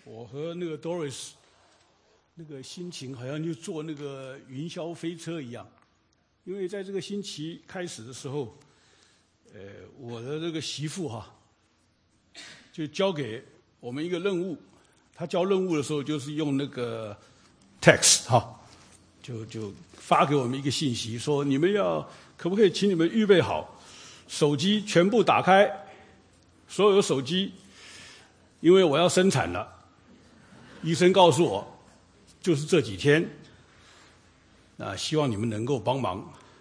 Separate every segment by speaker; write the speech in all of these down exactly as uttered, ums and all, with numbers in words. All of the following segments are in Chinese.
Speaker 1: 我和那个 Doris 那个心情好像就坐那个云霄飞车一样，因为在这个星期开始的时候，呃，我的这个媳妇哈，就交给我们一个任务，她交任务的时候就是用那个 text 哈，就就发给我们一个信息，说你们要可不可以请你们预备好手机全部打开，所有的手机，因为我要生产了。医生告诉我，就是这几天，啊，希望你们能够帮忙。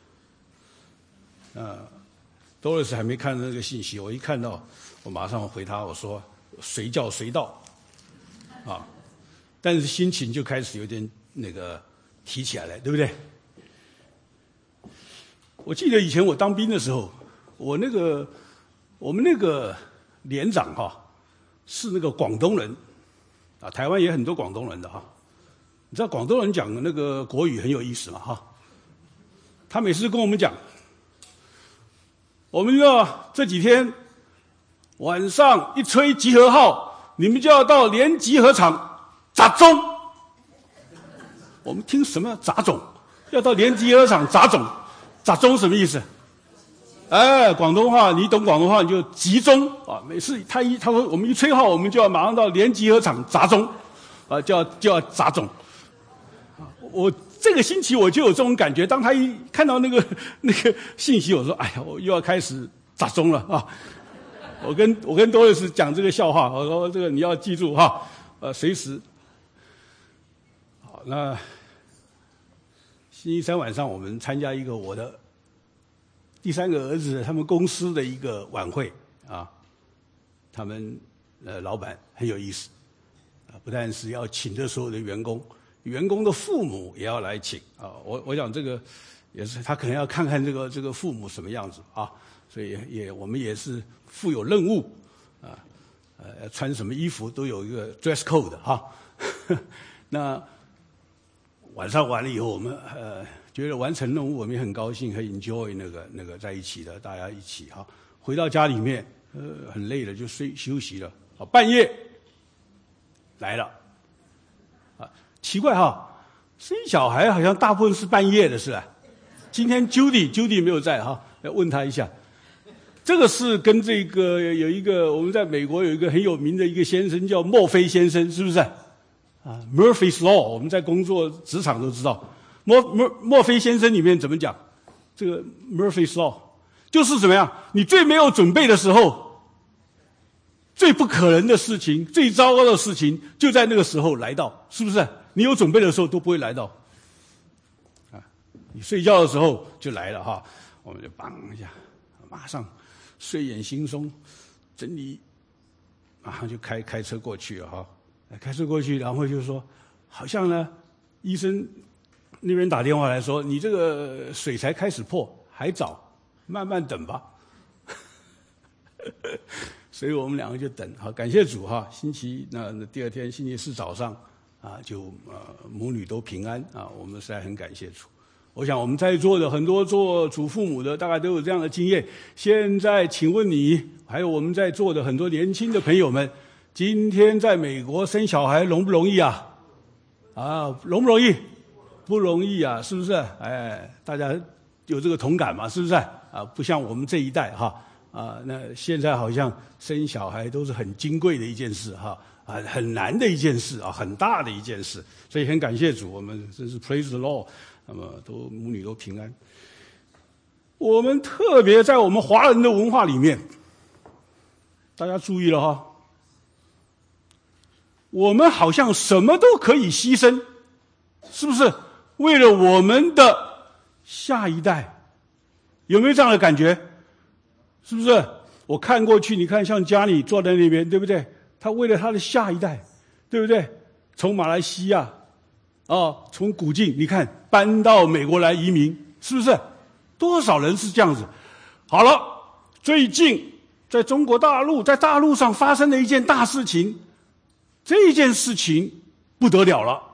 Speaker 1: 啊 ，Doris 还没看到那个信息，我一看到，我马上回他，我说随叫随到，啊，但是心情就开始有点那个提起来了，对不对？我记得以前我当兵的时候，我那个我们那个连长哈、啊，是那个广东人。啊，台湾也很多广东人的哈，你知道广东人讲的那个国语很有意思嘛哈？他每次跟我们讲，我们要这几天晚上一吹集合号，你们就要到连集合场砸钟。我们听什么砸钟？要到连集合场砸钟，砸钟什么意思？哎，广东话，你懂广东话你就集中啊！每次他一他说我们一吹号，我们就要马上到连集合场砸钟，啊，就要就要砸钟。我这个星期我就有这种感觉，当他一看到那个那个信息，我说哎呀，我又要开始砸钟了啊！我跟我跟多瑞斯讲这个笑话，我说这个你要记住哈，呃，随时。好，那星期三晚上我们参加一个我的。第三个儿子他们公司的一个晚会啊，他们呃老板很有意思啊，不但是要请这所有的员工，员工的父母也要来请啊。我我想这个也是他可能要看看这个这个父母什么样子啊，所以也我们也是负有任务啊，呃穿什么衣服都有一个 dress code 哈、啊。那晚上完了以后，我们呃。觉得完成任务，我们也很高兴，很 enjoy 那个那个在一起的，大家一起哈。回到家里面，呃，很累了，就睡休息了。啊，半夜来了，啊，奇怪哈，生小孩好像大部分是半夜的，是吧？今天 Judy Judy 没有在哈，要问他一下。这个是跟这个有一个我们在美国有一个很有名的一个先生叫墨菲先生，是不是？啊 ，Murphy's Law， 我们在工作职场都知道。墨墨墨菲先生里面怎么讲？这个 Murphy's Law 就是怎么样？你最没有准备的时候，最不可能的事情、最糟糕的事情，就在那个时候来到，是不是？你有准备的时候都不会来到。啊，你睡觉的时候就来了哈，我们就梆一下，马上睡眼惺忪，整理，马上就开开车过去了哈，开车过去，然后就说，好像呢，医生。那边打电话来说，你这个水才开始破，还早，慢慢等吧。所以我们两个就等，好，感谢主哈。星期那那第二天星期四早上啊，就呃母女都平安啊，我们实在很感谢主。我想我们在座的很多做祖父母的，大概都有这样的经验。现在请问你，还有我们在座的很多年轻的朋友们，今天在美国生小孩容不容易啊？啊，容不容易？不容易啊，是不是？哎，大家有这个同感嘛？是不是？啊，不像我们这一代哈，啊，那现在好像生小孩都是很金贵的一件事哈，啊，很难的一件事啊，很大的一件事，所以很感谢主，我们真是 praise the Lord， 那么都母女都平安。我们特别在我们华人的文化里面，大家注意了哈，我们好像什么都可以牺牲，是不是？为了我们的下一代，有没有这样的感觉？是不是？我看过去，你看像家里坐在那边，对不对？他为了他的下一代，对不对？从马来西亚，啊，从古晋，你看搬到美国来移民，是不是？多少人是这样子？好了，最近在中国大陆，在大陆上发生了一件大事情，这件事情不得了了。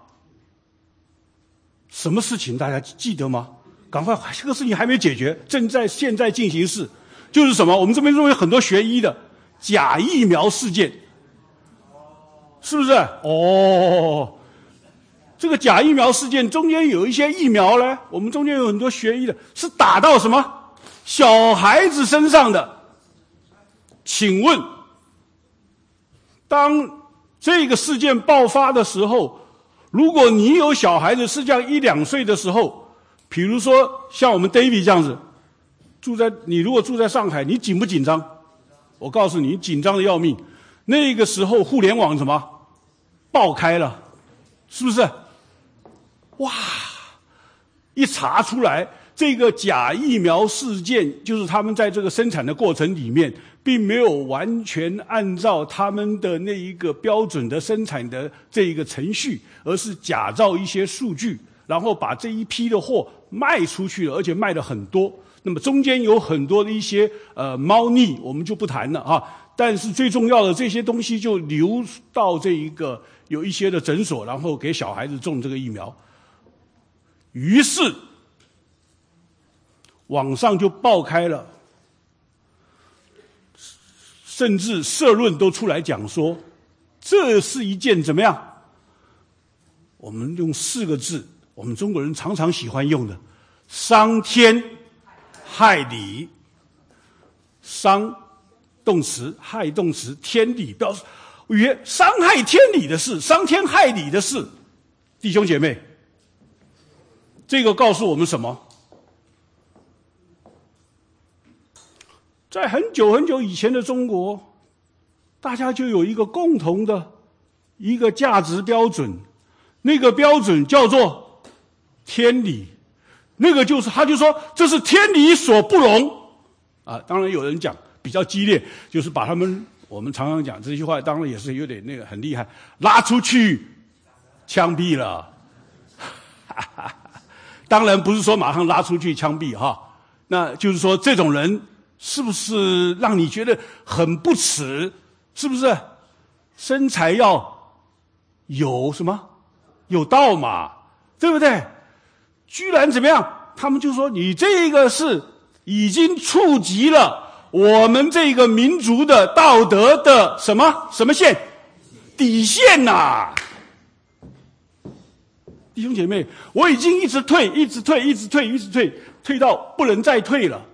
Speaker 1: 什么事情大家记得吗？赶快，这个事情还没解决，正在现在进行式，就是什么？我们这边认为很多学医的假疫苗事件。 是不是？哦，这个假疫苗事件中间有一些疫苗呢，我们中间有很多学医的，是打到什么小孩子身上的。请问，当这个事件爆发的时候，如果你有小孩子是这样一两岁的时候，比如说像我们 David 这样子，住在你如果住在上海，你紧不紧张？我告诉你，紧张的要命。那个时候互联网什么爆开了，是不是？哇！一查出来，这个假疫苗事件，就是他们在这个生产的过程里面，并没有完全按照他们的那一个标准的生产的这一个程序，而是假造一些数据，然后把这一批的货卖出去了，而且卖了很多。那么中间有很多的一些呃猫腻，我们就不谈了啊。但是最重要的这些东西就流到这一个有一些的诊所，然后给小孩子种这个疫苗。于是网上就爆开了，甚至社论都出来讲说，这是一件怎么样？我们用四个字，我们中国人常常喜欢用的，伤天害理。伤动词，害动词，天理表示曰伤害天理的事，伤天害理的事。弟兄姐妹，这个告诉我们什么？在很久很久以前的中国，大家就有一个共同的一个价值标准，那个标准叫做天理。那个就是他就说这是天理所不容啊。当然有人讲比较激烈，就是把他们我们常常讲这句话，当然也是有点那个很厉害，拉出去枪毙了。当然不是说马上拉出去枪毙哈，那就是说这种人是不是让你觉得很不耻？是不是？身材要有什么？有道嘛，对不对？居然怎么样？他们就说你这个是已经触及了我们这个民族的道德的什么什么线？底线呐、啊！弟兄姐妹，我已经一直退，一直退，一直退，一直退，退到不能再退了。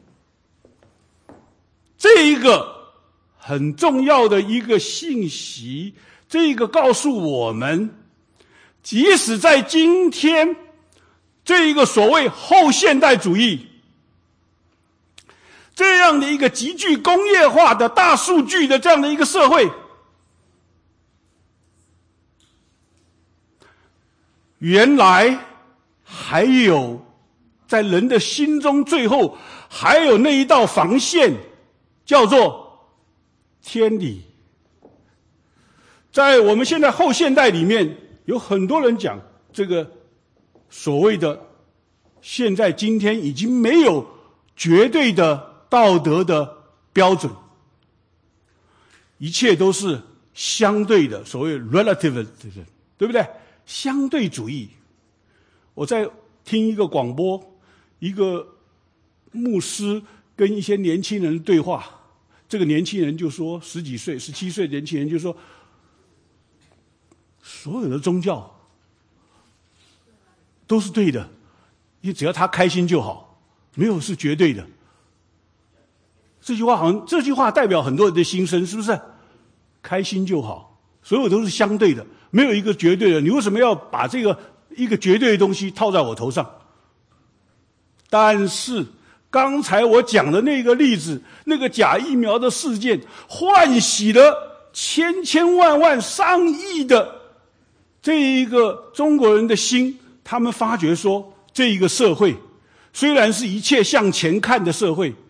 Speaker 1: 这一个很重要的一个信息，这个告诉我们，即使在今天这一个所谓后现代主义这样的一个极具工业化的大数据的这样的一个社会，原来还有在人的心中最后还有那一道防线，叫做天理。在我们现在后现代里面，有很多人讲这个所谓的现在今天已经没有绝对的道德的标准，一切都是相对的，所谓 relative， 对不对？相对主义。我在听一个广播，一个牧师跟一些年轻人对话，这个年轻人就说，十几岁、十七岁的年轻人就说，所有的宗教都是对的，因为只要他开心就好，没有是绝对的。这句话好像这句话代表很多人的心声，是不是？开心就好，所有都是相对的，没有一个绝对的。你为什么要把这个一个绝对的东西套在我头上？但是刚才我讲的那个例子，那个假疫苗的事件，唤醒了千千万万上亿的这一个中国人的心，他们发觉说，这一个社会虽然是一切向前看的社会，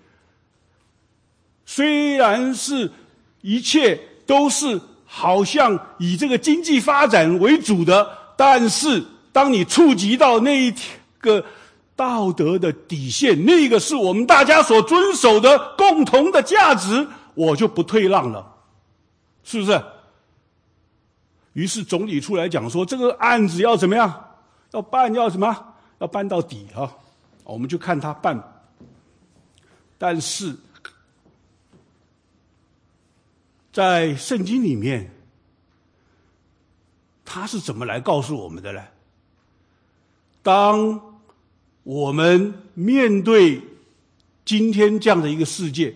Speaker 1: 虽然是一切都是好像以这个经济发展为主的，但是当你触及到那一个道德的底线，那个是我们大家所遵守的共同的价值，我就不退让了，是不是？于是总理出来讲说，这个案子要怎么样？要办要什么？要办到底啊！我们就看他办。但是在圣经里面， 他是怎么来告诉我们的呢？当我们面对今天这样的一个世界，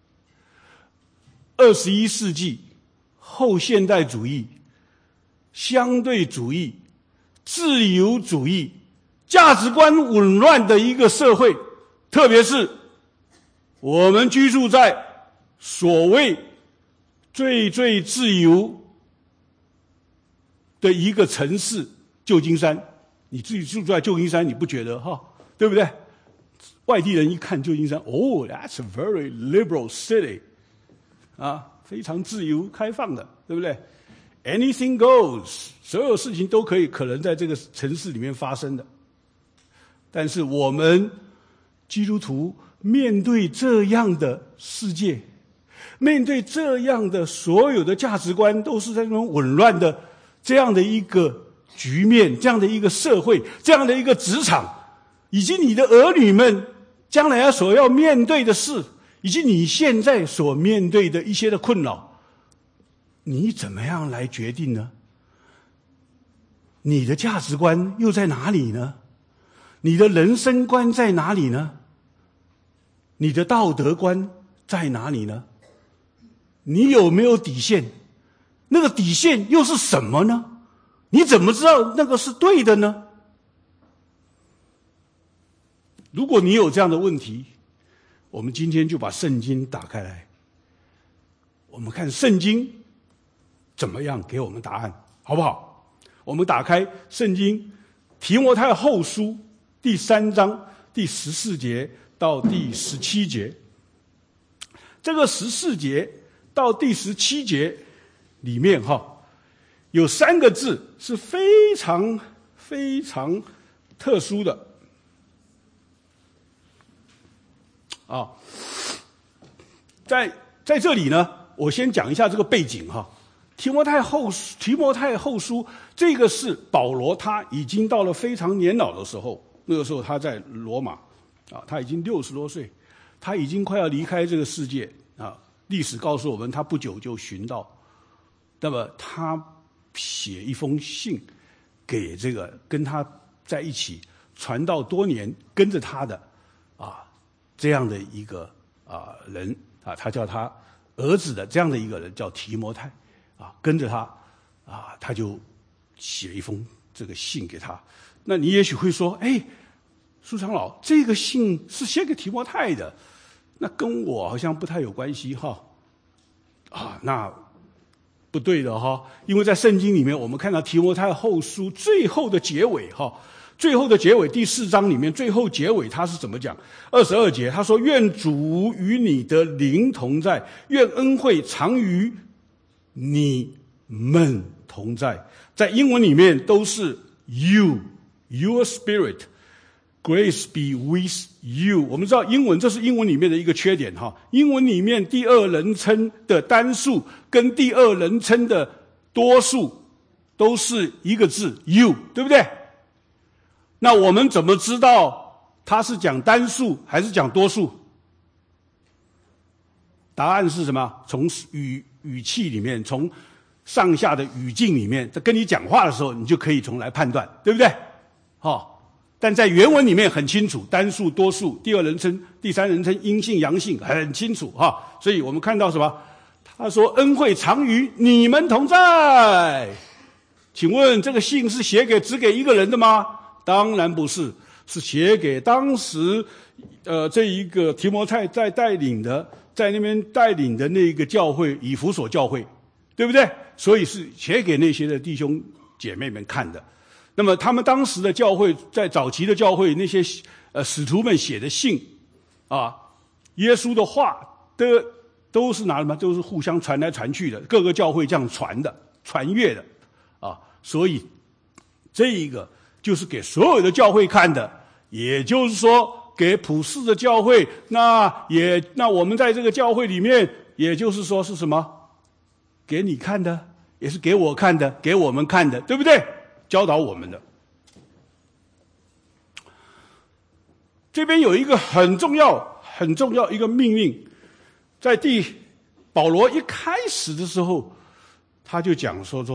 Speaker 1: 二十一世纪后现代主义、相对主义、自由主义、价值观紊乱的一个社会，特别是我们居住在所谓最最自由的一个城市旧金山。你自己住在旧金山，你不觉得哈？对不对？外地人一看旧金山，哦 ，that's a very liberal city， 啊，非常自由开放的，对不对 ？Anything goes， 所有事情都可以可能在这个城市里面发生的。但是我们基督徒面对这样的世界，面对这样的所有的价值观都是在那种紊乱的这样的一个局面，这样的一个社会，这样的一个职场，以及你的儿女们将来要所要面对的事，以及你现在所面对的一些的困扰，你怎么样来决定呢？你的价值观又在哪里呢？你的人生观在哪里呢？你的道德观在哪里呢？你有没有底线？那个底线又是什么呢？你怎么知道那个是对的呢？如果你有这样的问题，我们今天就把圣经打开来，我们看圣经怎么样给我们答案，好不好？我们打开圣经提摩太后书第三章第十四节到第十七节。这个十四节到第十七节里面哈，有三个字是非常非常特殊的啊，在在这里呢，我先讲一下这个背景哈。提摩太后提摩太后书，这个是保罗他已经到了非常年老的时候，那个时候他在罗马啊，他已经六十多岁，他已经快要离开这个世界啊。历史告诉我们，他不久就殉道。那么他写一封信给这个跟他在一起传道多年跟着他的啊这样的一个啊人啊，他叫他儿子的这样的一个人叫提摩太啊，跟着他啊，他就写一封这个信给他。那你也许会说，哎，苏长老，这个信是写给提摩太的，那跟我好像不太有关系哈。啊，那不对的哈，因为在圣经里面，我们看到提摩太后书最后的结尾哈，最后的结尾第四章里面最后结尾他是怎么讲？二十二节他说：“愿主与你的灵同在，愿恩惠常与你们同在。”在英文里面都是 you, your spirit.Grace be with you。 我们知道英文，这是英文里面的一个缺点哈。英文里面第二人称的单数跟第二人称的多数都是一个字 you， 对不对？那我们怎么知道它是讲单数还是讲多数？答案是什么？从语语气里面，从上下的语境里面，在跟你讲话的时候，你就可以从来判断，对不对？好。但在原文里面很清楚，单数、多数、第二人称、第三人称、阴性、阳性，很清楚哈。所以我们看到什么？他说：“恩惠常与你们同在。”请问这个信是写给只给一个人的吗？当然不是，是写给当时呃这一个提摩太在带领的，在那边带领的那个教会以弗所教会，对不对？所以是写给那些的弟兄姐妹们看的。那么他们当时的教会，在早期的教会，那些呃使徒们写的信啊，耶稣的话的都是拿什么？都是互相传来传去的，各个教会这样传的、传阅的啊。所以这一个就是给所有的教会看的，也就是说给普世的教会，那也那我们在这个教会里面，也就是说是什么？给你看的，也是给我看的，给我们看的，对不对？教导我们的。这边有一个很重要很重要一个命令，在第保罗一开始的时候他就讲说说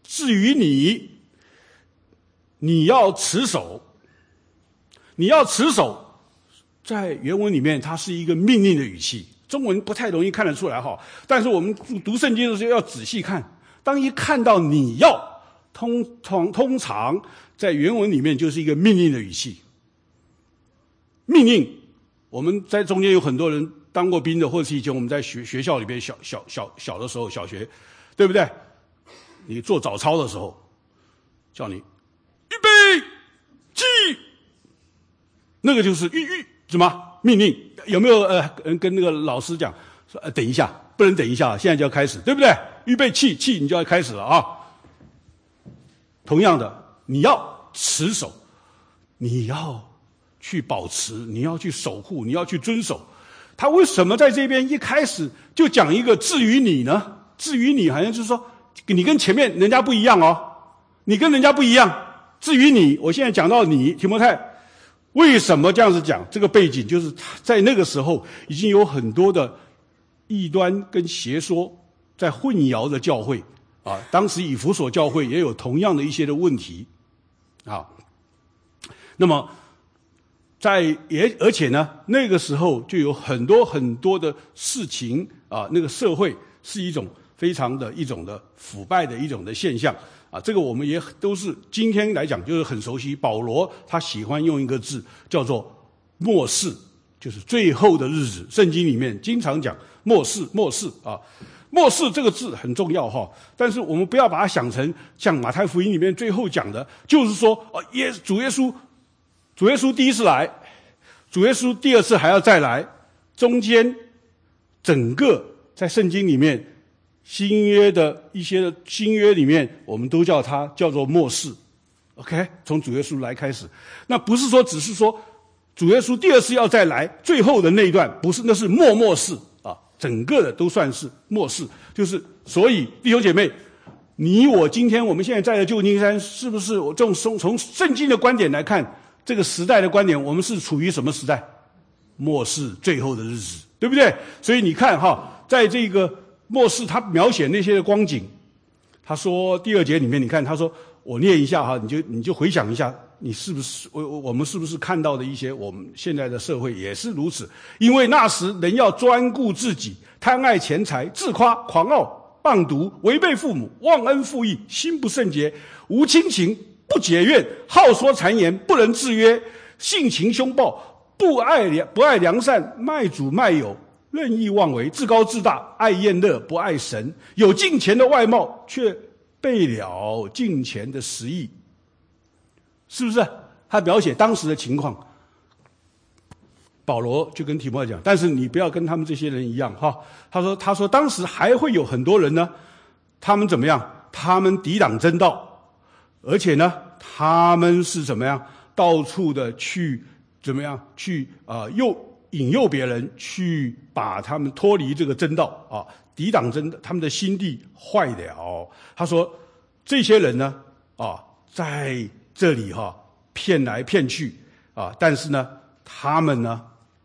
Speaker 1: 至于你，你要持守，你要持守，在原文里面它是一个命令的语气，中文不太容易看得出来哈。但是我们读圣经的时候要仔细看，当一看到你要，通通通常在原文里面就是一个命令的语气。命令，我们在中间有很多人当过兵的，或者是以前我们在学学校里边小小小小的时候，小学，对不对？你做早操的时候，叫你预备起，那个就是预预什么命令？有没有呃跟那个老师讲说呃等一下，不能等一下，现在就要开始，对不对？预备起起，你就要开始了啊。同样的，你要持守，你要去保持，你要去守护，你要去遵守。他为什么在这边一开始就讲一个至于你呢？至于你好像就是说你跟前面人家不一样哦，你跟人家不一样。至于你，我现在讲到你提摩太，为什么这样子讲？这个背景就是在那个时候已经有很多的异端跟邪说在混淆的教会啊，当时以弗所教会也有同样的一些的问题啊。那么在也而且呢，那个时候就有很多很多的事情啊，那个社会是一种非常的一种的腐败的一种的现象啊，这个我们也都是今天来讲就是很熟悉。保罗他喜欢用一个字叫做末世，就是最后的日子。圣经里面经常讲末世，末世啊，末世这个字很重要哈。但是我们不要把它想成像马太福音里面最后讲的，就是说哦，耶主耶稣。主耶稣第一次来，主耶稣第二次还要再来，中间整个在圣经里面新约的一些的新约里面，我们都叫它叫做末世 OK， 从主耶稣来开始。那不是说只是说主耶稣第二次要再来最后的那一段，不是，那是末末世啊，整个的都算是末世。就是所以弟兄姐妹，你我今天我们现在在的旧金山，是不是我这种从从圣经的观点来看，这个时代的观点，我们是处于什么时代？末世最后的日子，对不对？所以你看哈，在这个末世他描写那些的光景，他说第二节里面，你看他说，我念一下哈，你就你就回想一下，你是不是我我们是不是看到的一些我们现在的社会也是如此？因为那时人要专顾自己，贪爱钱财，自夸狂傲，谤毒，违背父母，忘恩负义，心不圣洁，无亲情，不解怨，好说谗言，不能制约，性情凶暴，不爱良不爱良善，卖主卖友，任意妄为，自高自大，爱厌乐，不爱神，有敬虔的外貌，却背了敬虔的实意。是不是？他描写当时的情况。保罗就跟提摩太讲，但是你不要跟他们这些人一样哈。他说他说当时还会有很多人呢，他们怎么样？他们抵挡真道。而且呢，他们是怎么样？到处的去怎么样？去啊、呃、诱引诱别人，去把他们脱离这个真道啊，抵挡真道，他们的心地坏了。他说这些人呢啊，在这里哈、啊、骗来骗去啊，但是呢，他们呢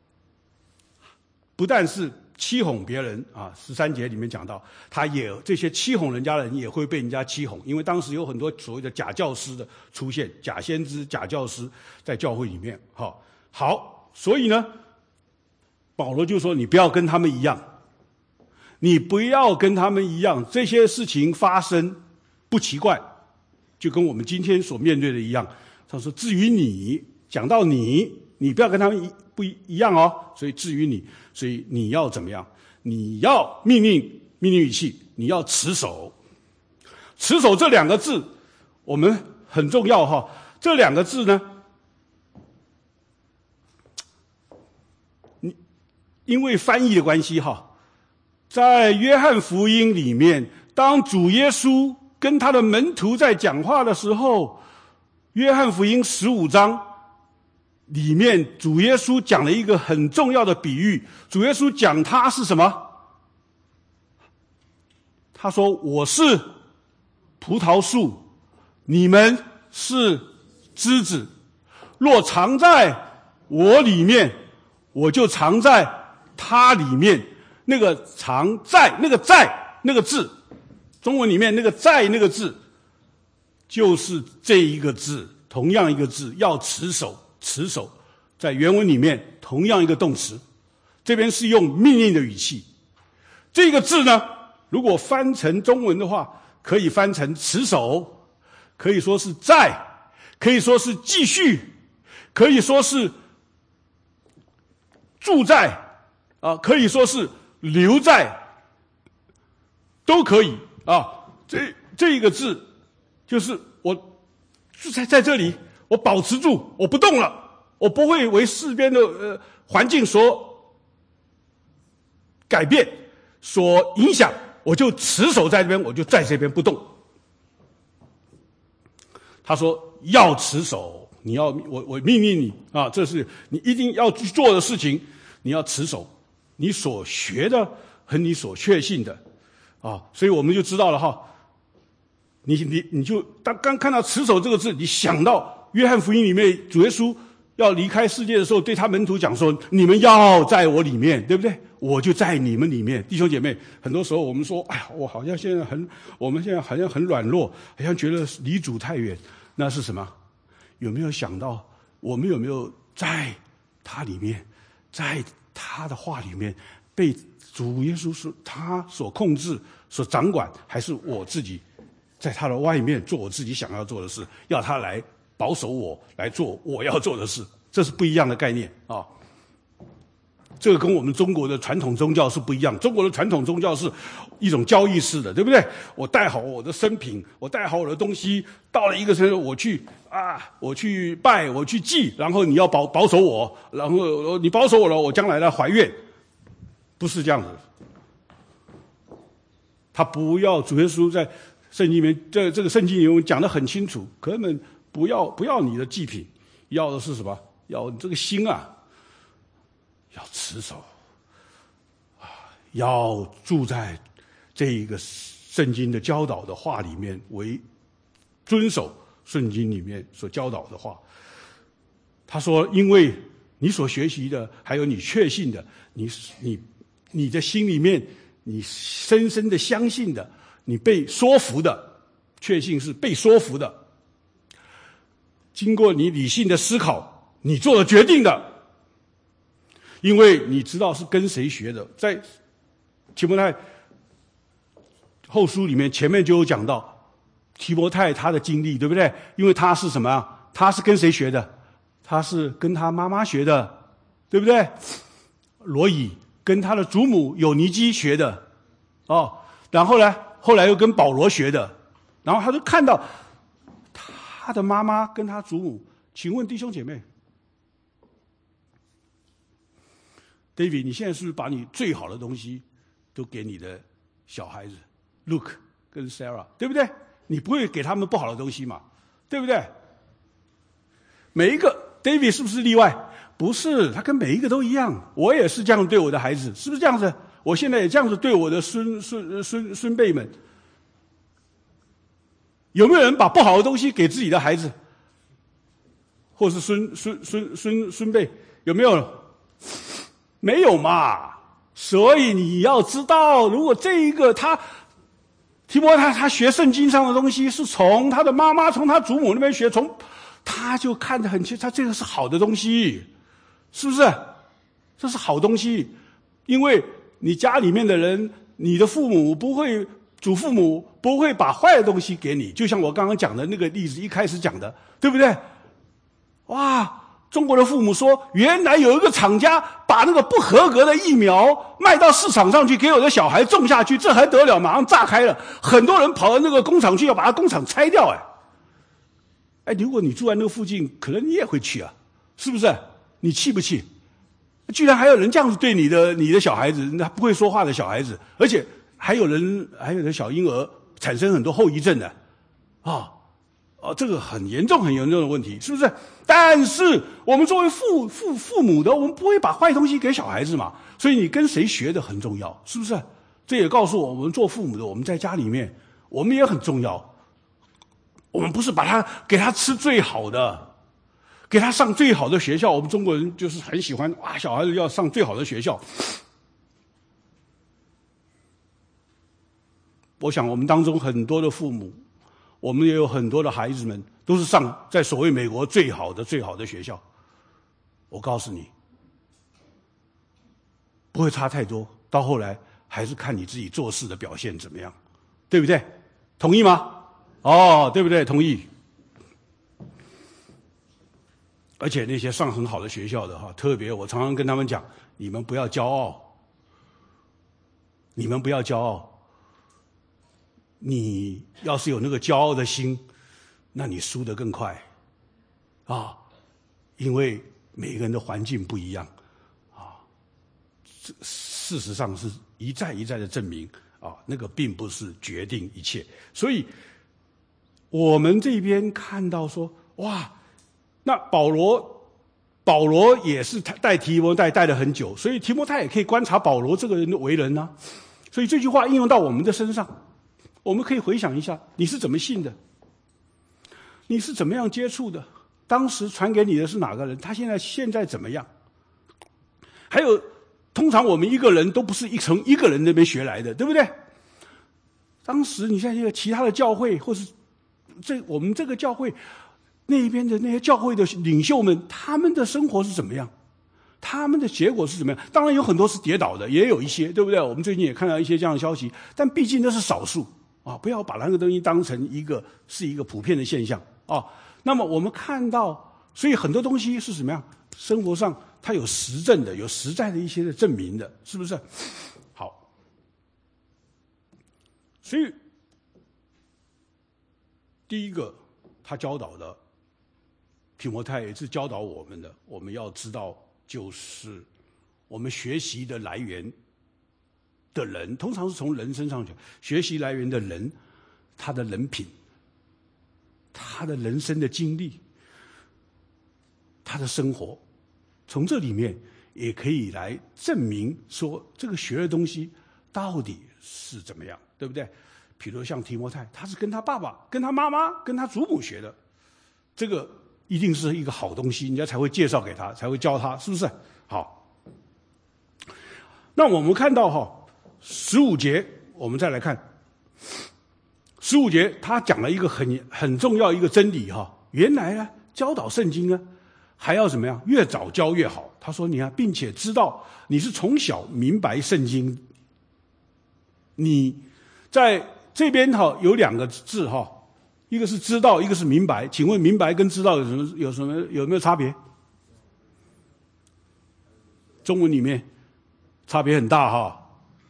Speaker 1: 不但是欺哄别人啊，十三节里面讲到，他也这些欺哄人家的人也会被人家欺哄，因为当时有很多所谓的假教师的出现，假先知、假教师在教会里面。好，好，所以呢，保罗就说你不要跟他们一样，你不要跟他们一样，这些事情发生不奇怪，就跟我们今天所面对的一样。他说，至于你，讲到你，你不要跟他们一不一样哦，所以至于你，所以你要怎么样？你要命令命令语气，你要持守。持守这两个字，我们很重要哈。这两个字呢，你因为翻译的关系哈，在约翰福音里面，当主耶稣跟他的门徒在讲话的时候，约翰福音十五章里面，主耶稣讲了一个很重要的比喻。主耶稣讲他是什么？他说，我是葡萄树，你们是枝子，若藏在我里面，我就藏在他里面。那个藏在，那个在那个字，中文里面那个在那个字就是这一个字，同样一个字，要持守，持守，在原文里面同样一个动词，这边是用命令的语气。这个字呢，如果翻成中文的话，可以翻成持守，可以说是在，可以说是继续，可以说是住在，啊，可以说是留在，都可以啊。这这一个字，就是我就在在这里，我保持住，我不动了，我不会为四边的呃环境所改变、所影响，我就持守在这边，我就在这边不动。他说要持守，你要我我命令你啊，这是你一定要去做的事情，你要持守你所学的和你所确信的啊，所以我们就知道了哈。你你你就当刚看到持守这个字，你想到约翰福音里面主耶稣要离开世界的时候，对他门徒讲说：“你们要在我里面，对不对？我就在你们里面。”弟兄姐妹，很多时候我们说：“哎呀，我好像现在很，我们现在好像很软弱，好像觉得离主太远。”那是什么？有没有想到我们有没有在他里面，在他的话里面被主耶稣是他所控制、所掌管，还是我自己在他的外面做我自己想要做的事，要他来保守我，来做我要做的事？这是不一样的概念啊！这个跟我们中国的传统宗教是不一样。中国的传统宗教是一种交易式的，对不对？我带好我的生品，我带好我的东西，到了一个时候，我去啊，我去拜，我去祭，然后你要保保守我，然后你保守我了，我将来来还愿，不是这样子。他不要主耶稣在圣经里面，这这个圣经里面讲得很清楚，根本不要不要你的祭品，要的是什么？要你这个心啊！要持守啊，要住在这一个圣经的教导的话里面，为遵守圣经里面所教导的话。他说：“因为你所学习的，还有你确信的，你你你的心里面，你深深的相信的，你被说服的，确信是被说服的。经过你理性的思考，你做了决定的。”因为你知道是跟谁学的，在提摩太后书里面前面就有讲到提摩太他的经历，对不对？因为他是什么啊？他是跟谁学的？他是跟他妈妈学的，对不对？罗以跟他的祖母有尼基学的，哦，然后呢，后来又跟保罗学的，然后他就看到他的妈妈跟他祖母。请问弟兄姐妹，David， 你现在是不是把你最好的东西都给你的小孩子 Luke 跟 Sarah， 对不对？你不会给他们不好的东西嘛，对不对？每一个 David 是不是例外？不是，他跟每一个都一样。我也是这样对我的孩子，是不是这样子？我现在也这样子对我的孙孙孙孙辈们。有没有人把不好的东西给自己的孩子，或是孙孙孙孙孙辈？有没有？没有嘛，所以你要知道，如果这一个他提摩太他学圣经上的东西是从他的妈妈、从他祖母那边学，从他就看得很清，他这个是好的东西，是不是？这是好东西，因为你家里面的人，你的父母不会，祖父母不会把坏的东西给你，就像我刚刚讲的那个例子，一开始讲的，对不对？哇！中国的父母说，原来有一个厂家把那个不合格的疫苗卖到市场上去，给我的小孩种下去，这还得了？马上炸开了，很多人跑到那个工厂去，要把它工厂拆掉。哎，哎，如果你住在那个附近，可能你也会去啊，是不是？你气不气？居然还有人这样子对你的你的小孩子，那不会说话的小孩子，而且还有人还有的小婴儿产生很多后遗症的，啊。哦，这个很严重很严重的问题，是不是？但是我们作为父父父母的，我们不会把坏东西给小孩子嘛，所以你跟谁学的很重要，是不是？这也告诉我们做父母的，我们在家里面我们也很重要，我们不是把他给他吃最好的，给他上最好的学校。我们中国人就是很喜欢哇，小孩子要上最好的学校。我想我们当中很多的父母， 我们也有很多的孩子们都是上在所谓美国最好的最好的学校。我告诉你，不会差太多，到后来还是看你自己做事的表现怎么样，对不对？同意吗？哦，对不对？同意。而且那些上很好的学校的哈，特别我常常跟他们讲，你们不要骄傲，你们不要骄傲。你要是有那个骄傲的心，那你输得更快啊！因为每个人的环境不一样啊。这事实上是一再一再的证明啊，那个并不是决定一切。所以我们这边看到说，哇，那保罗，保罗也是带提摩太带了很久，所以提摩太也可以观察保罗这个人的为人啊。所以这句话应用到我们的身上，我们可以回想一下，你是怎么信的？你是怎么样接触的？当时传给你的是哪个人？他现在现在怎么样？还有，通常我们一个人都不是一从一个人那边学来的，对不对？当时你像一个其他的教会，或是这我们这个教会那边的那些教会的领袖们，他们的生活是怎么样？他们的结果是怎么样？当然有很多是跌倒的，也有一些，对不对？我们最近也看到一些这样的消息，但毕竟那是少数啊！不要把那个东西当成一个是一个普遍的现象啊。那么我们看到，所以很多东西是什么样？生活上它有实证的，有实在的一些的证明的，是不是？好，所以第一个他教导的，提摩太也是教导我们的，我们要知道，就是我们学习的来源的人，通常是从人身上讲，学习来源的人，他的人品，他的人生的经历，他的生活，从这里面也可以来证明说这个学的东西到底是怎么样，对不对？比如像提摩太，他是跟他爸爸、跟他妈妈、跟他祖母学的，这个一定是一个好东西，人家才会介绍给他，才会教他，是不是？好，那我们看到哈，十五节，我们再来看十五节，他讲了一个很很重要一个真理哈。原来呢，教导圣经呢，还要怎么样？越早教越好。他说，你看，并且知道你是从小明白圣经，你在这边哈有两个字哈，一个是知道，一个是明白。请问明白跟知道有什么有什么有没有差别？中文里面差别很大哈。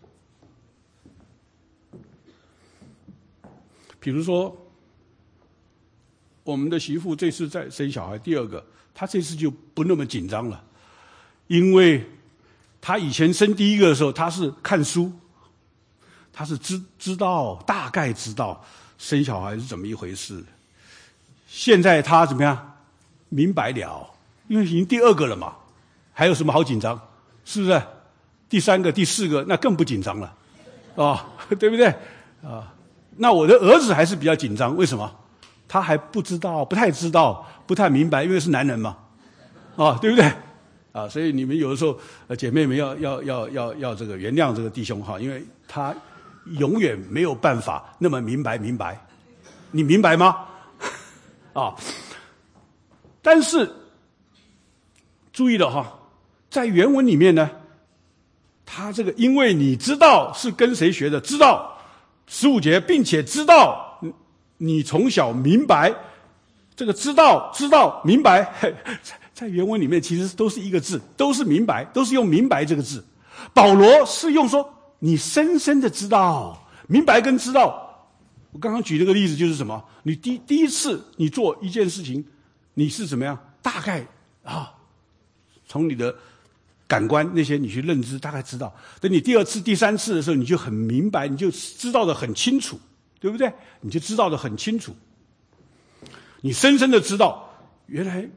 Speaker 1: 比如说，我们的媳妇这次在生小孩第二个，她这次就不那么紧张了，因为她以前生第一个的时候，她是看书。他是知知道大概知道生小孩是怎么一回事，现在他怎么样明白了，因为已经第二个了嘛，还有什么好紧张？是不是？第三个、第四个那更不紧张了，啊、哦，对不对？啊，那我的儿子还是比较紧张，为什么？他还不知道，不太知道，不太明白，因为是男人嘛，啊、哦，对不对？啊，所以你们有的时候，呃，姐妹们要要要要要这个原谅这个弟兄哈，因为他永远没有办法那么明白明白，你明白吗？啊，但是注意了哈，在原文里面呢，他这个因为你知道是跟谁学的，知道十五节，并且知道你从小明白，这个知道知道明白，在原文里面其实都是一个字，都是明白，都是用明白这个字。保罗是用说你深深的知道，明白跟知道。我刚刚举这个例子就是什么？你第第一次你做一件事情，你是怎么样？大概啊，从你的感官那些你去认知，大概知道。等你第二次、第三次的时候，你就很明白，你就知道的很清楚，对不对？你就知道的很清楚。你深深的知道，原来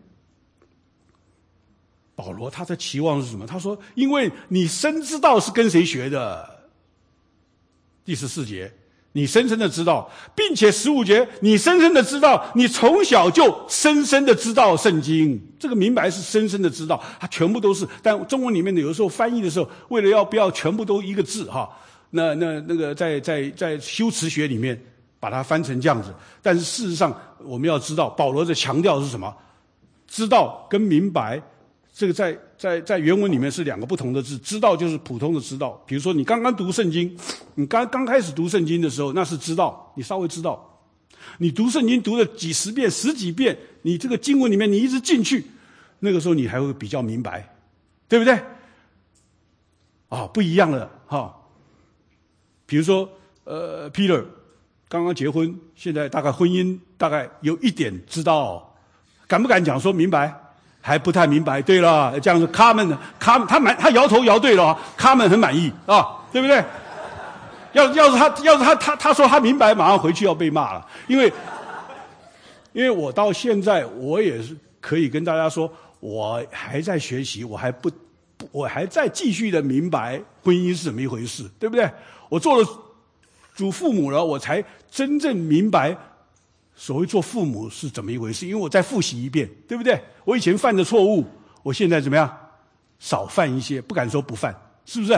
Speaker 1: 保罗他的期望是什么？他说：“因为你深知道是跟谁学的。”第十四节，你深深的知道，并且十五节，你深深的知道，你从小就深深的知道圣经。这个明白是深深的知道，它全部都是。但中文里面的有的时候翻译的时候，为了要不要全部都一个字哈，那那那个在在在修辞学里面， 把它翻成这样子。但是事实上，我们要知道，保罗的强调是什么？知道跟明白，这个在在在原文里面是两个不同的字。知道就是普通的知道，比如说你刚刚读圣经，你刚刚开始读圣经的时候，那是知道，你稍微知道。你读圣经读了几十遍、十几遍，你这个经文里面你一直进去，那个时候你还会比较明白，对不对？啊，不一样了哈。比如说，呃 ，Peter 刚刚结婚，现在大概婚姻大概有一点知道，敢不敢讲说明白？还不太明白。对了，这样子，他们他他满他摇头摇对了，他们很满意啊，对不对？要要是他要是他他他说他明白，马上回去要被骂了，因为因为我到现在我也是可以跟大家说，我还在学习，我还不我还在继续的明白婚姻是怎么一回事，对不对？我做了主父母了，我才真正明白所谓做父母是怎么一回事，因为我再复习一遍，对不对？我以前犯的错误，我现在怎么样？少犯一些，不敢说不犯，是不是？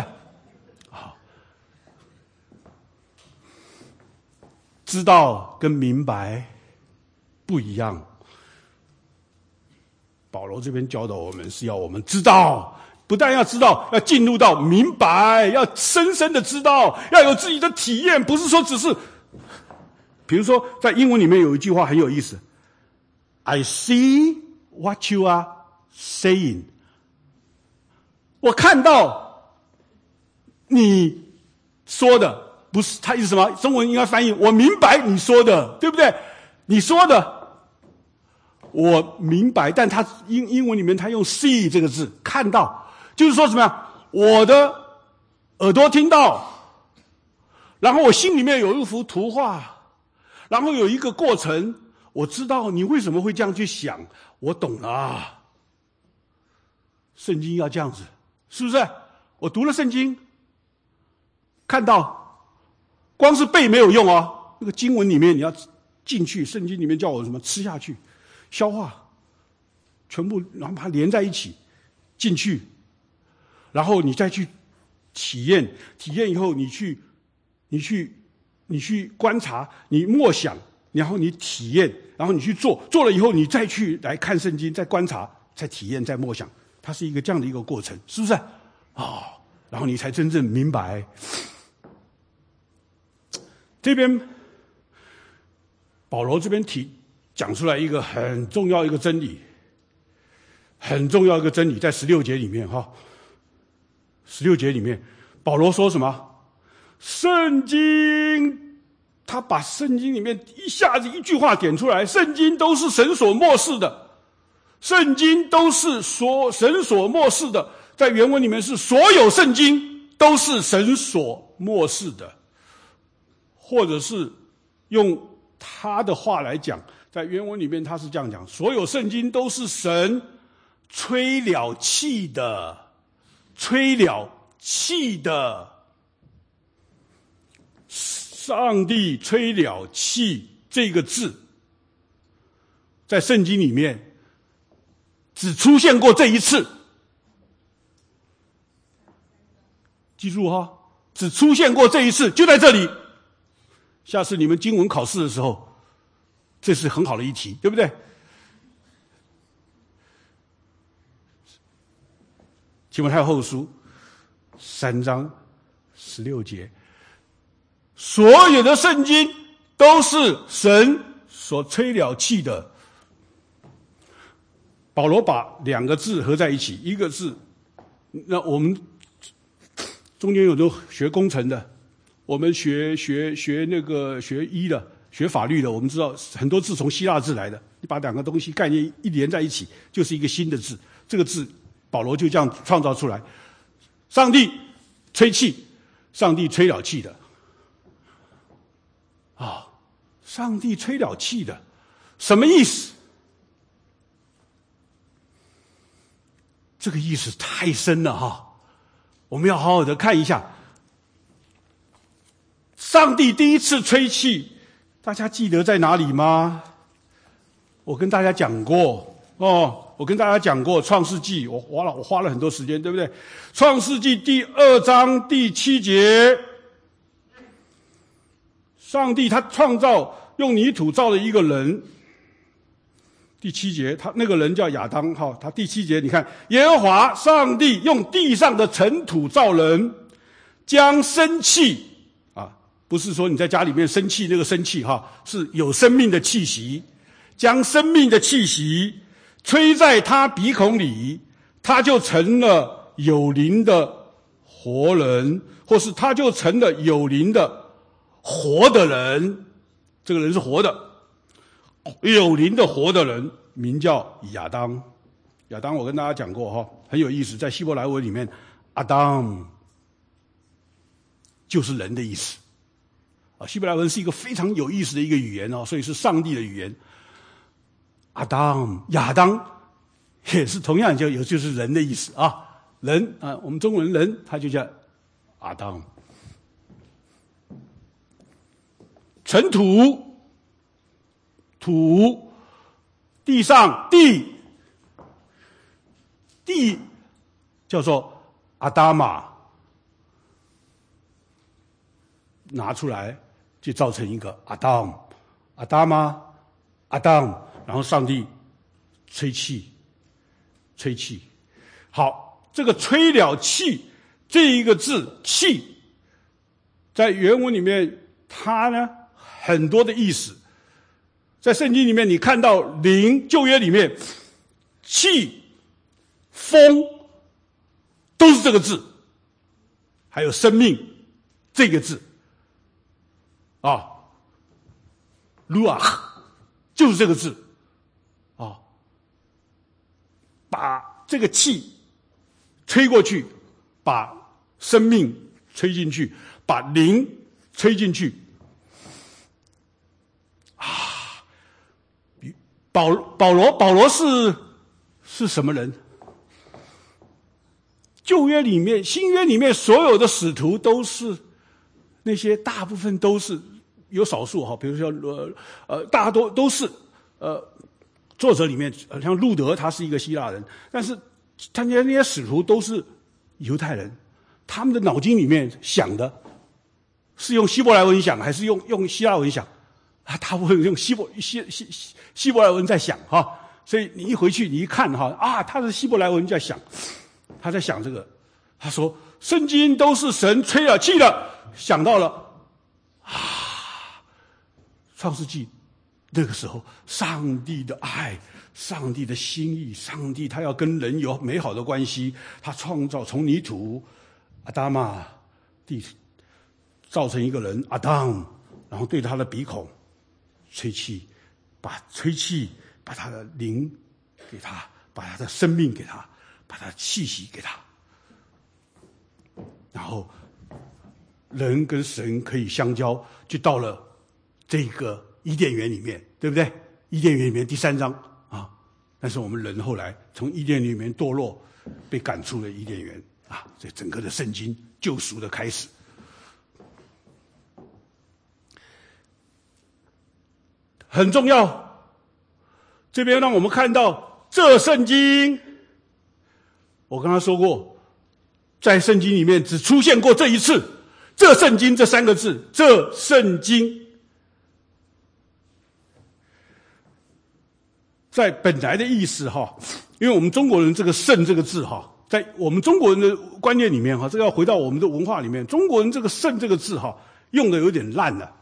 Speaker 1: 知道跟明白不一样。保罗这边教导我们是要我们知道，不但要知道，要进入到明白，要深深的知道，要有自己的体验，不是说只是。比如说在英文里面有一句话很有意思， I see what you are saying， 我看到你说的。不是，他意思什么？中文应该翻译，我明白你说的，对不对？你说的，我明白，但他英英文里面他用 see 这个字，看到，就是说什么呀？我的耳朵听到，然后我心里面有一幅图画，然后有一个过程，我知道你为什么会这样去想，我懂了啊。圣经要这样子，是不是？我读了圣经，看到。光是背没有用哦，那个经文里面你要进去，圣经里面叫我什么吃下去，消化，全部然后把它连在一起进去，然后你再去体验，体验以后你去，你去，你去观察，你默想，然后你体验，然后你去做，做了以后你再去来看圣经，再观察，再体验，再默想，它是一个这样的一个过程，是不是？哦，然后你才真正明白。这边保罗这边提讲出来一个很重要一个真理，很重要一个真理，在十六节里面哈，十六节里面，保罗说什么？圣经，他把圣经里面一下子一句话点出来，圣经都是神所默示的，圣经都是所神所默示的，在原文里面是所有圣经都是神所默示的。或者是用他的话来讲，在原文里面他是这样讲，所有圣经都是神吹了气的，吹了气的，上帝吹了气这个字在圣经里面只出现过这一次，记住哈，只出现过这一次，就在这里。下次你们经文考试的时候，这是很好的一题，对不对？提摩太后书三章十六节，所有的圣经都是神所吹了气的。保罗把两个字合在一起，一个字，那我们中间有的学工程的。我们学学学那个学医的，学法律的，我们知道很多字从希腊字来的。你把两个东西概念一连在一起，就是一个新的字。这个字，保罗就这样创造出来。上帝吹气，上帝吹了气的。啊，上帝吹了气的，什么意思？这个意思太深了哈，我们要好好的看一下。上帝第一次吹气，大家记得在哪里吗？我跟大家讲过哦，我跟大家讲过创世纪，我花了我花了很多时间，对不对？创世纪第二章第七节， 上帝他创造用泥土造了一个人。第七节，他那个人叫亚当，哈，他第七节你看，耶和华上帝用地上的尘土造人，将生气啊，不是说你在家里面生气那个生气哈，是有生命的气息，将生命的气息吹在他鼻孔里，他就成了有灵的活人，或是他就成了有灵的活的人，这个人是活的。有灵的活的人名叫亚当。亚当我跟大家讲过哈，很有意思，在希伯来文里面，阿当就是人的意思啊。希伯来文是一个非常有意思的一个语言哦，所以是上帝的语言。阿当亚当也是同样就有就是人的意思啊，人啊，我们中文人他就叫阿当。尘土。土，地上地，地叫做阿达玛，拿出来就造成一个阿当，阿达玛，阿当，然后上帝吹气，吹气，好，这个吹了气这一个字气，在原文里面它呢很多的意思。在圣经里面你看到灵，旧约里面气风都是这个字，还有生命这个字啊 ruach 就是这个字啊，把这个气吹过去，把生命吹进去，把灵吹进去保保罗保罗是是什么人？旧约里面、新约里面所有的使徒都是那些大部分都是有少数哈，比如说呃呃大多都是呃作者里面像路德他是一个希腊人，但是他那些那些使徒都是犹太人，他们的脑筋里面想的是用希伯来文想还是用用希腊文想？啊，他会用希伯希希希希伯来文在想哈，所以你一回去你一看哈啊，他是希伯来文在想，他在想这个，他说圣经都是神吹了气了，想到了啊，创世纪那个时候上帝的爱，上帝的心意，上帝他要跟人有美好的关系，他创造从泥土阿达玛地造成一个人阿当，然后对他的鼻孔吹气，把吹气，把他的灵给他，把他的生命给他，把他的气息给他，然后人跟神可以相交，就到了这个伊甸园里面，对不对？伊甸园里面第三章啊，但是我们人后来从伊甸园里面堕落，被赶出了伊甸园啊，这整个的圣经救赎的开始。很重要，这边让我们看到这圣经，我刚才说过，在圣经里面只出现过这一次，这圣经这三个字，这圣经，在本来的意思哈，因为我们中国人这个圣这个字哈，在我们中国人的观念里面哈，这个要回到我们的文化里面，中国人这个圣这个字哈，用的有点烂了。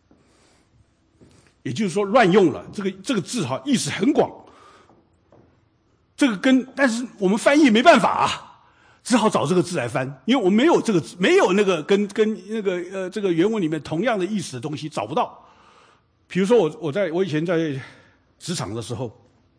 Speaker 1: 也就是说乱用了，这个这个字哈意思很广，这个跟但是我们翻译没办法啊，只好找这个字来翻，因为我们没有这个字，没有那个跟跟那个呃这个原文里面同样的意思的东西找不到。比如说我我在我以前在职场的时候，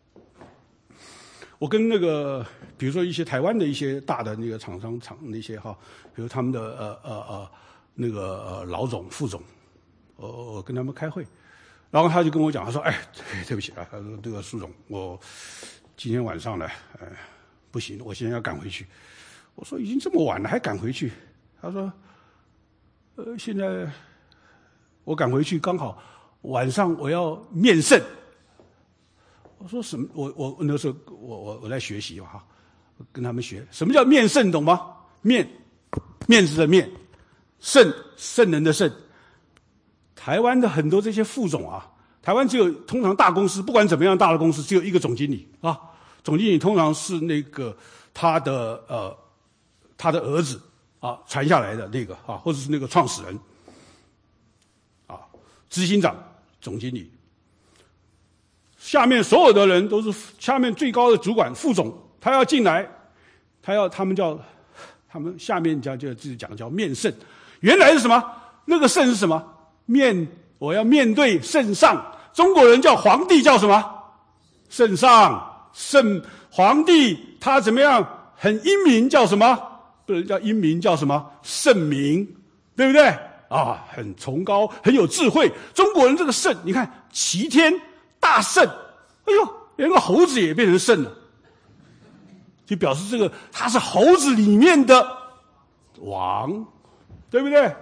Speaker 1: 我跟那个比如说一些台湾的一些大的那个厂商厂那些哈，比如他们的呃呃呃那个呃老总副总，我我跟他们开会。然后他就跟我讲，他说：“哎，对不起啊，他说这个苏总，我今天晚上呢，呃，不行，我现在要赶回去。”我说：“已经这么晚了，还赶回去？”他说：“呃，现在我赶回去，刚好晚上我要面圣。”我说：“什么？我我那时候我我我在学习嘛哈，跟他们学什么叫面圣，懂吗？面面子的面，圣圣人的圣。” 台湾的很多这些副总啊，台湾只有通常大公司，不管怎么样大的公司，只有一个总经理啊，总经理通常是那个他的呃他的儿子啊传下来的那个啊，或者是那个创始人啊，执行长、总经理，下面所有的人都是下面最高的主管副总，他要进来，他要他们叫他们下面叫就自己讲叫面圣，原来是什么？那个圣是什么？面我要面对圣上，中国人叫皇帝叫什么？圣上，圣皇帝他怎么样？很英明叫什么？不能叫英明叫什么？圣明，对不对？啊，很崇高，很有智慧。中国人这个圣，你看齐天大圣，哎呦，连个猴子也变成圣了，就表示这个他是猴子里面的王，对不对？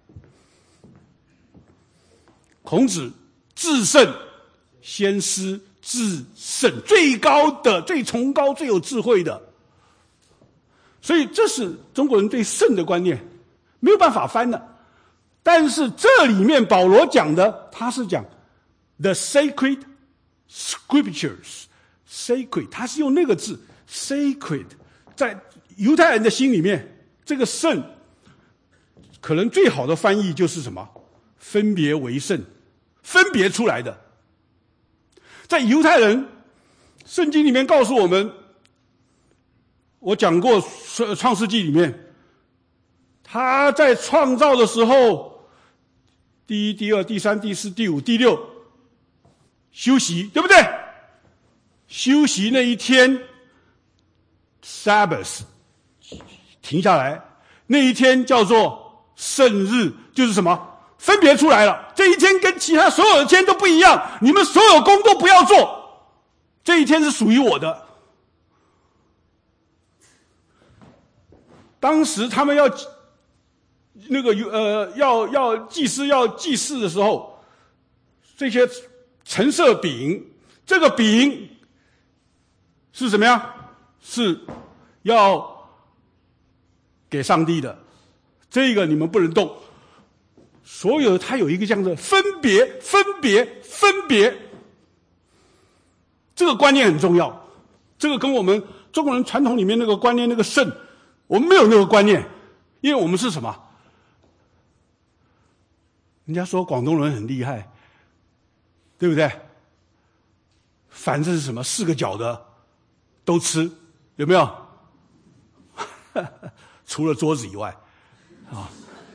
Speaker 1: 孔子至圣先师至圣，最高的、最崇高、最有智慧的，所以这是中国人对圣的观念，没有办法翻的。但是这里面保罗讲的，他是讲 the sacred scriptures， sacred， 他是用那个字 sacred， 在犹太人的心里面，这个圣可能最好的翻译就是什么？分别为圣，分别出来的。在犹太人圣经里面告诉我们，我讲过创世纪里面，他在创造的时候，第一、第二、第三、第四、第五、第六休息，对不对？休息那一天 Sabbath 停下来，那一天叫做圣日，就是什么？分别出来了，这一天跟其他所有的天都不一样，你们所有工都不要做，这一天是属于我的。当时他们要那个呃要要祭司要祭祀的时候，这些陈设饼，这个饼是什么呀？是要给上帝的，这个你们不能动。所有它有一个这样的分别、分别、分别，这个观念很重要。这个跟我们中国人传统里面那个观念那个圣，我们没有那个观念，因为我们是什么？人家说广东人很厉害，对不对？凡是什么四个角的都吃，有没有？除了桌子以外，啊。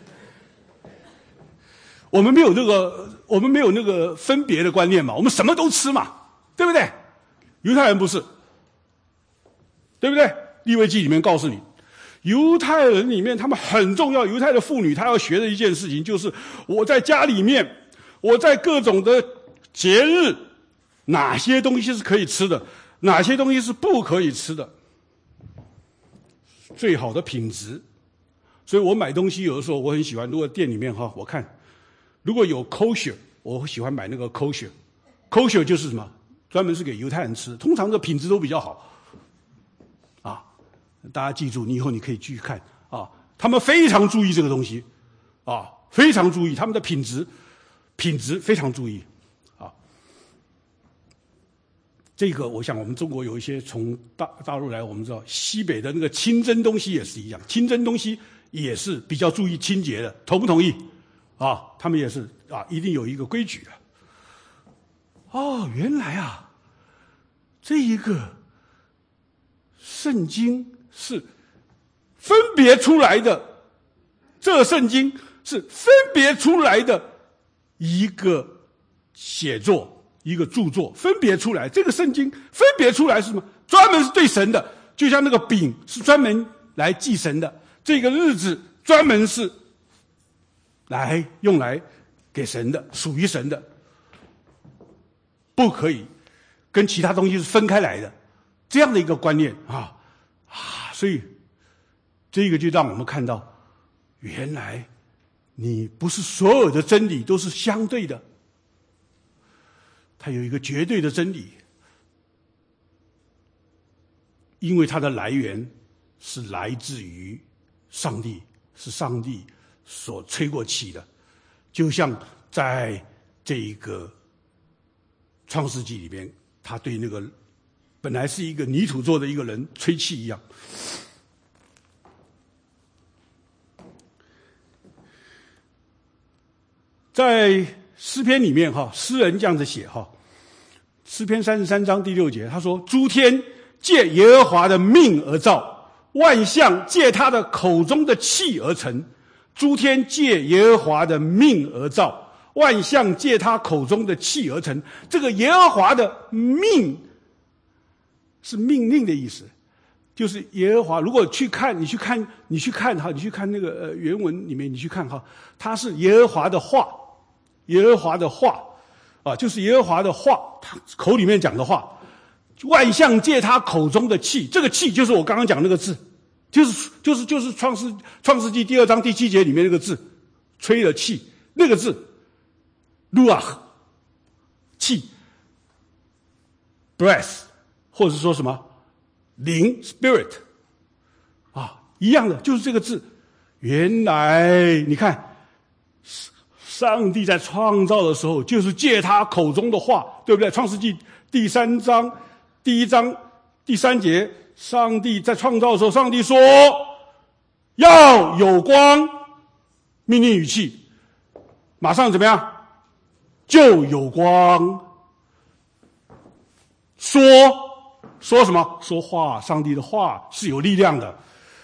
Speaker 1: 我们没有那个，我们没有那个分别的观念嘛，我们什么都吃嘛，对不对？犹太人不是，对不对？利未记里面告诉你，犹太人里面他们很重要，犹太的妇女她要学的一件事情就是，我在家里面，我在各种的节日，哪些东西是可以吃的，哪些东西是不可以吃的，最好的品质。所以我买东西有的时候我很喜欢，如果店里面哈，我看。如果有 kosher， 我喜欢买那个 kosher。kosher 就是什么？专门是给犹太人吃，通常的品质都比较好。啊，大家记住，你以后你可以继续看啊，他们非常注意这个东西，啊，非常注意他们的品质，品质非常注意，啊。这个我想我们中国有一些从大大陆来，我们知道西北的那个清真东西也是一样，清真东西也是比较注意清洁的，同不同意？啊，他们也是啊，一定有一个规矩的。哦，原来啊，这一个圣经是分别出来的，这个圣经是分别出来的一个写作，一个著作，分别出来。这个圣经分别出来是什么？专门是对神的，就像那个饼是专门来祭神的，这个日子专门是来用来给神的，属于神的，不可以跟其他东西是分开来的，这样的一个观念啊啊，所以这个就让我们看到，原来你不是所有的真理都是相对的，它有一个绝对的真理，因为它的来源是来自于上帝，是上帝所吹过气的，就像在这一个创世纪里边，他对那个本来是一个泥土做的一个人吹气一样。在诗篇里面哈，诗人这样子写哈，诗篇三十三章第六节，他说：诸天借耶和华的命而造，万象借他的口中的气而成。诸天借耶和华的命而造，万象借他口中的气而成。这个耶和华的命是命令的意思，就是耶和华。如果去看，你去看，你去看哈，你去看那个呃原文里面，你去看哈，它是耶和华的话，耶和华的话啊，就是耶和华的话，他口里面讲的话。万象借他口中的气，这个气就是我刚刚讲那个字，就是就是就是创世创世纪第二章第七节里面那个字，吹了气那个字 ，ruach 气 ，breath 或者是说什么灵 spirit 啊，一样的，就是这个字。原来你看，上帝在创造的时候，就是借他口中的话，对不对？创世纪第三章。第一章第三节，上帝在创造的时候，上帝说要有光，命令语气，马上怎么样？就有光。说说什么？说话，上帝的话是有力量的。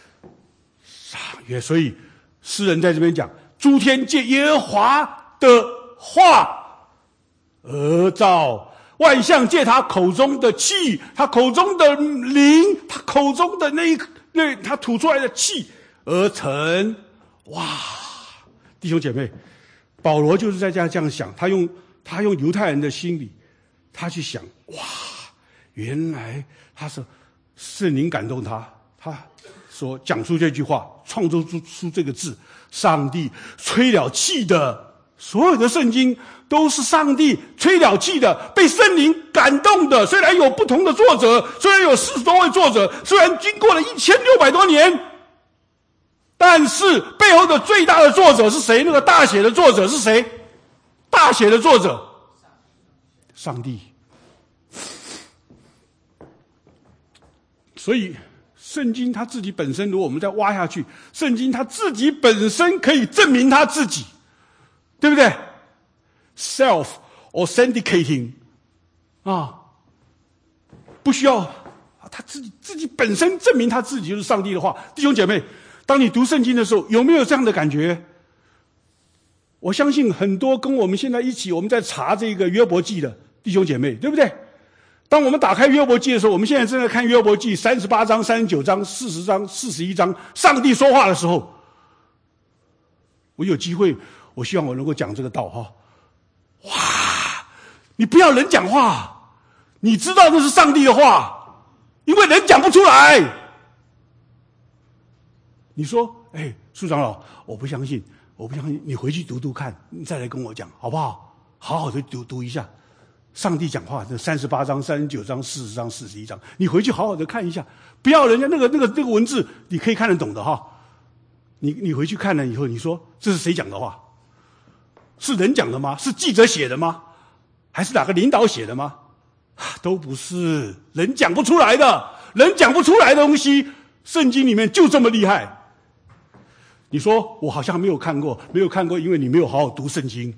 Speaker 1: 所以诗人在这边讲，诸天借耶和华的话而造，万象借他口中的气，他口中的灵，他口中的那一那他吐出来的气而成。哇，弟兄姐妹，保罗就是在这样这样想，他用他用犹太人的心理，他去想，哇，原来他是圣灵感动他，他说讲出这句话，创造出出这个字，上帝吹了气的。所有的圣经都是上帝吹了气的，被圣灵感动的。虽然有不同的作者，虽然有四十多位作者，虽然经过了一千六百多年，但是背后的最大的作者是谁？那个大写的作者是谁？大写的作者，上帝。所以圣经它自己本身，如果我们再挖下去，圣经它自己本身可以证明它自己。对不对 ？self authenticating 啊，不需要他自己自己本身证明他自己就是上帝的话。弟兄姐妹，当你读圣经的时候，有没有这样的感觉？我相信很多跟我们现在一起我们在查这个约伯记的弟兄姐妹，对不对？当我们打开约伯记的时候，我们现在正在看约伯记三十八章、三十九章、四十章、四十一章，上帝说话的时候，我有机会。我希望我能够讲这个道哈，哇！你不要人讲话，你知道这是上帝的话，因为人讲不出来。你说，哎，苏长老，我不相信，我不相信，你回去读读看，你再来跟我讲，好不好？好好的读读一下，上帝讲话这三十八章、三十九章、四十章、四十一章，你回去好好的看一下，不要人家那个那个那个文字，你可以看得懂的哈。你你回去看了以后，你说这是谁讲的话？是人讲的吗？是记者写的吗？还是哪个领导写的吗？都不是，人讲不出来的，人讲不出来的东西，圣经里面就这么厉害。你说我好像没有看过，没有看过，因为你没有好好读圣经。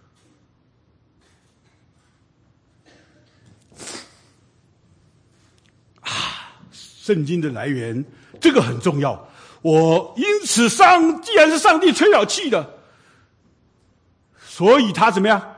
Speaker 1: 啊，圣经的来源，这个很重要。我因此上，既然是上帝吹了气的。所以他怎么样？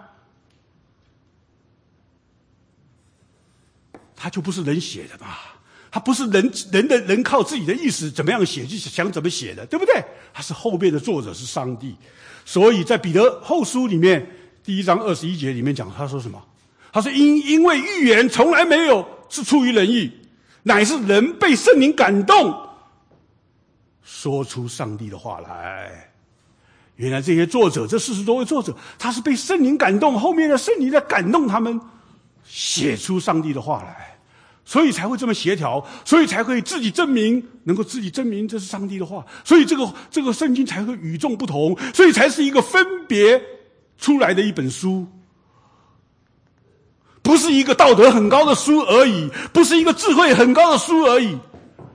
Speaker 1: 他就不是人写的嘛，他不是人人的人靠自己的意思怎么样写就想怎么写的，对不对？他是后面的作者是上帝。所以在彼得后书里面第一章二十一节里面讲，他说什么？他说因因为预言从来没有是出于人意，乃是人被圣灵感动，说出上帝的话来。原来这些作者，这四十多位作者，他是被圣灵感动，后面的圣灵在感动他们，写出上帝的话来，所以才会这么协调，所以才会自己证明，能够自己证明这是上帝的话，所以这个这个圣经才会与众不同，所以才是一个分别出来的一本书，不是一个道德很高的书而已，不是一个智慧很高的书而已。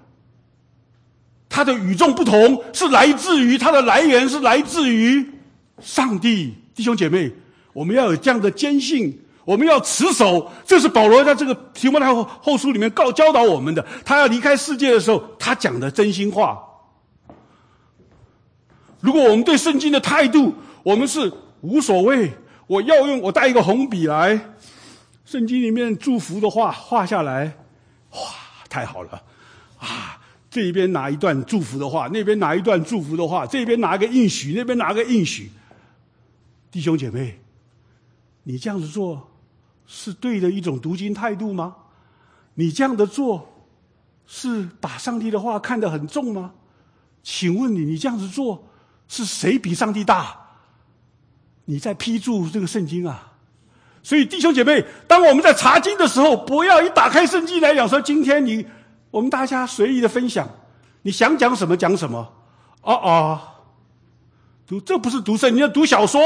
Speaker 1: 它的与众不同是来自于，它的来源是来自于上帝。弟兄姐妹，我们要有这样的坚信，我们要持守，这是保罗在这个提摩太后后书里面告教导我们的。他要离开世界的时候，他讲的真心话。如果我们对圣经的态度，我们是无所谓，我要用我带一个红笔来，圣经里面祝福的话画下来，哇，太好了啊！这边拿一段祝福的话，那边拿一段祝福的话，这边拿个应许，那边拿个应许。弟兄姐妹，你这样子做是对的一种读经态度吗？你这样的做是把上帝的话看得很重吗？请问你，你这样子做是谁比上帝大？你在批注这个圣经啊。所以弟兄姐妹，当我们在查经的时候，不要一打开圣经来讲说，今天你我们大家随意的分享，你想讲什么讲什么。哦哦，读这不是读圣经，要读小说。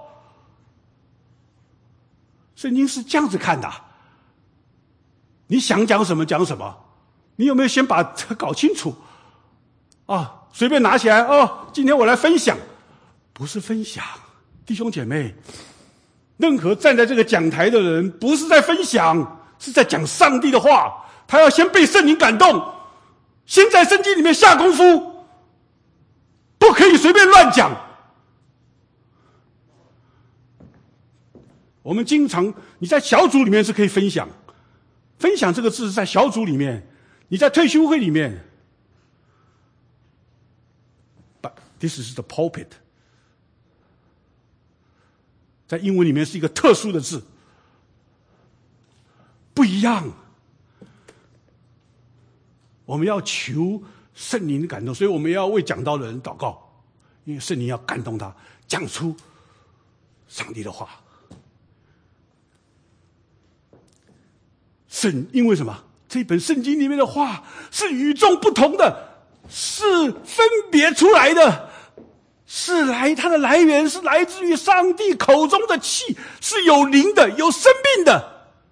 Speaker 1: 圣经是这样子看的，你想讲什么讲什么，你有没有先把这搞清楚啊？随便拿起来哦，今天我来分享，不是分享。弟兄姐妹，任何站在这个讲台的人，不是在分享，是在讲上帝的话。他要先被圣灵感动，先在圣经里面下功夫，不可以随便乱讲。我们经常，你在小组里面是可以分享，分享这个字是在小组里面，你在退休会里面。But this is the pulpit， 在英文里面是一个特殊的字，不一样。我们要求圣灵的感动，所以我们要为讲道的人祷告，因为圣灵要感动他，讲出上帝的话。圣，因为什么？这本圣经里面的话是与众不同的，是分别出来的，是来它的来源是来自于上帝口中的气，是有灵的，有生命的。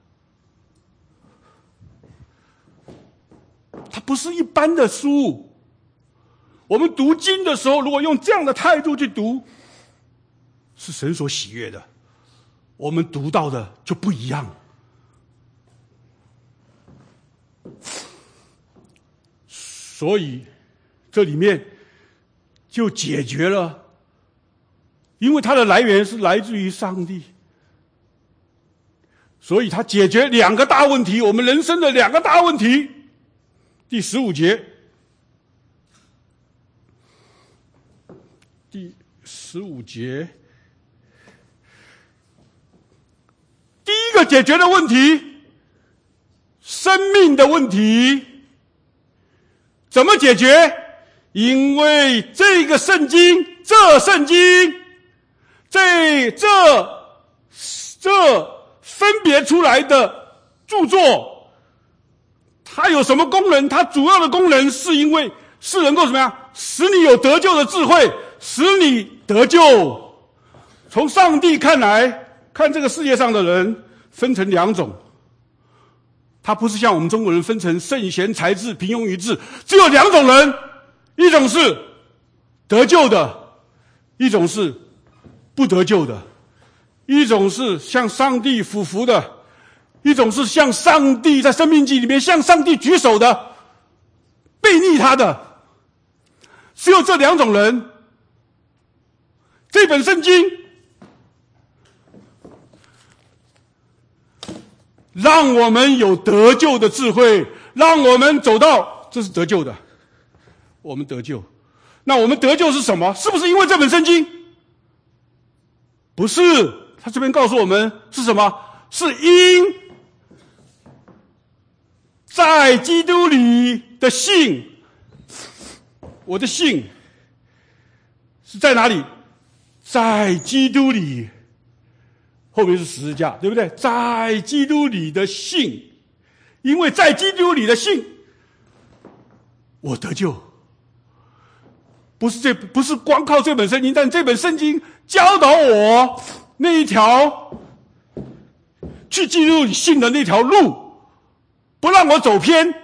Speaker 1: 它不是一般的书。我们读经的时候，如果用这样的态度去读，是神所喜悦的，我们读到的就不一样。所以这里面就解决了，因为它的来源是来自于上帝，所以它解决两个大问题，我们人生的两个大问题。第十五节，第十五节，第一个解决的问题，生命的问题，怎么解决？因为这个圣经，这圣经，这这这分别出来的著作，它有什么功能？它主要的功能是因为是能够怎么样？使你有得救的智慧，使你得救。从上帝看来，看这个世界上的人分成两种，他不是像我们中国人分成圣贤才智、平庸愚智，只有两种人，一种是得救的，一种是不得救的，一种是向上帝俯伏的，一种是向上帝在生命记里面向上帝举手的，背逆他的。只有这两种人。这本圣经让我们有得救的智慧，让我们走到，这是得救的，我们得救。那我们得救是什么？是不是因为这本圣经？不是，他这边告诉我们是什么？是因在基督里的信。我的信是在哪里？在基督里，后面是十字架，对不对？在基督里的信，因为在基督里的信，我得救。不是这，不是光靠这本圣经，但这本圣经教导我那一条去进入你信的那条路，不让我走偏。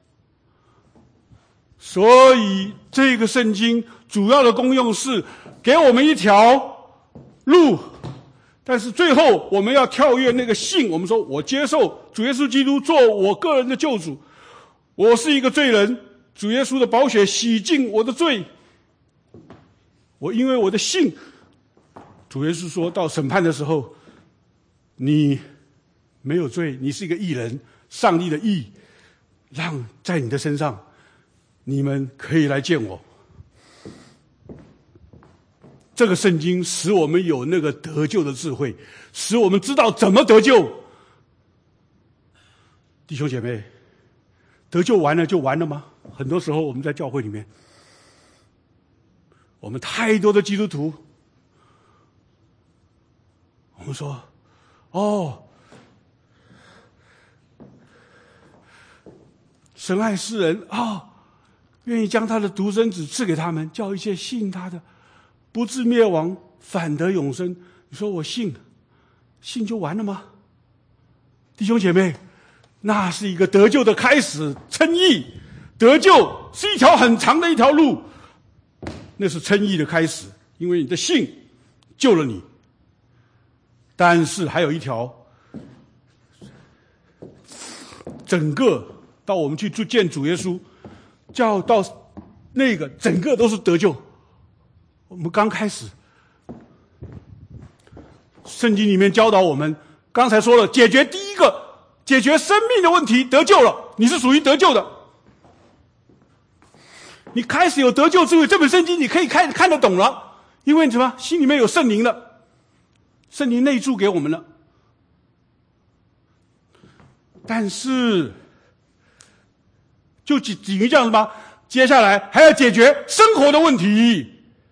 Speaker 1: 所以这个圣经主要的功用是给我们一条路，但是最后我们要跳跃那个信，我们说我接受主耶稣基督做我个人的救主，我是一个罪人，主耶稣的宝血洗净我的罪，我因为我的信，主耶稣说到审判的时候，你没有罪，你是一个义人，上帝的义让在你的身上，你们可以来见我。这个圣经使我们有那个得救的智慧，使我们知道怎么得救。弟兄姐妹，得救完了就完了吗？很多时候我们在教会里面，我们太多的基督徒，我们说哦，神爱世人啊、哦，愿意将他的独生子赐给他们，叫一切信他的不至灭亡，反得永生。你说我信，信就完了吗？弟兄姐妹，那是一个得救的开始，称义得救是一条很长的一条路，那是称义的开始，因为你的信救了你。但是还有一条，整个到我们去见主耶稣，叫到那个整个都是得救。我们刚开始，圣经里面教导我们，刚才说了，解决第一个，解决生命的问题，得救了，你是属于得救的。你开始有得救智慧，这本圣经你可以看看得懂了，因为什么？心里面有圣灵了，圣灵内住给我们了。但是，就仅仅于这样子吗？接下来还要解决生活的问题。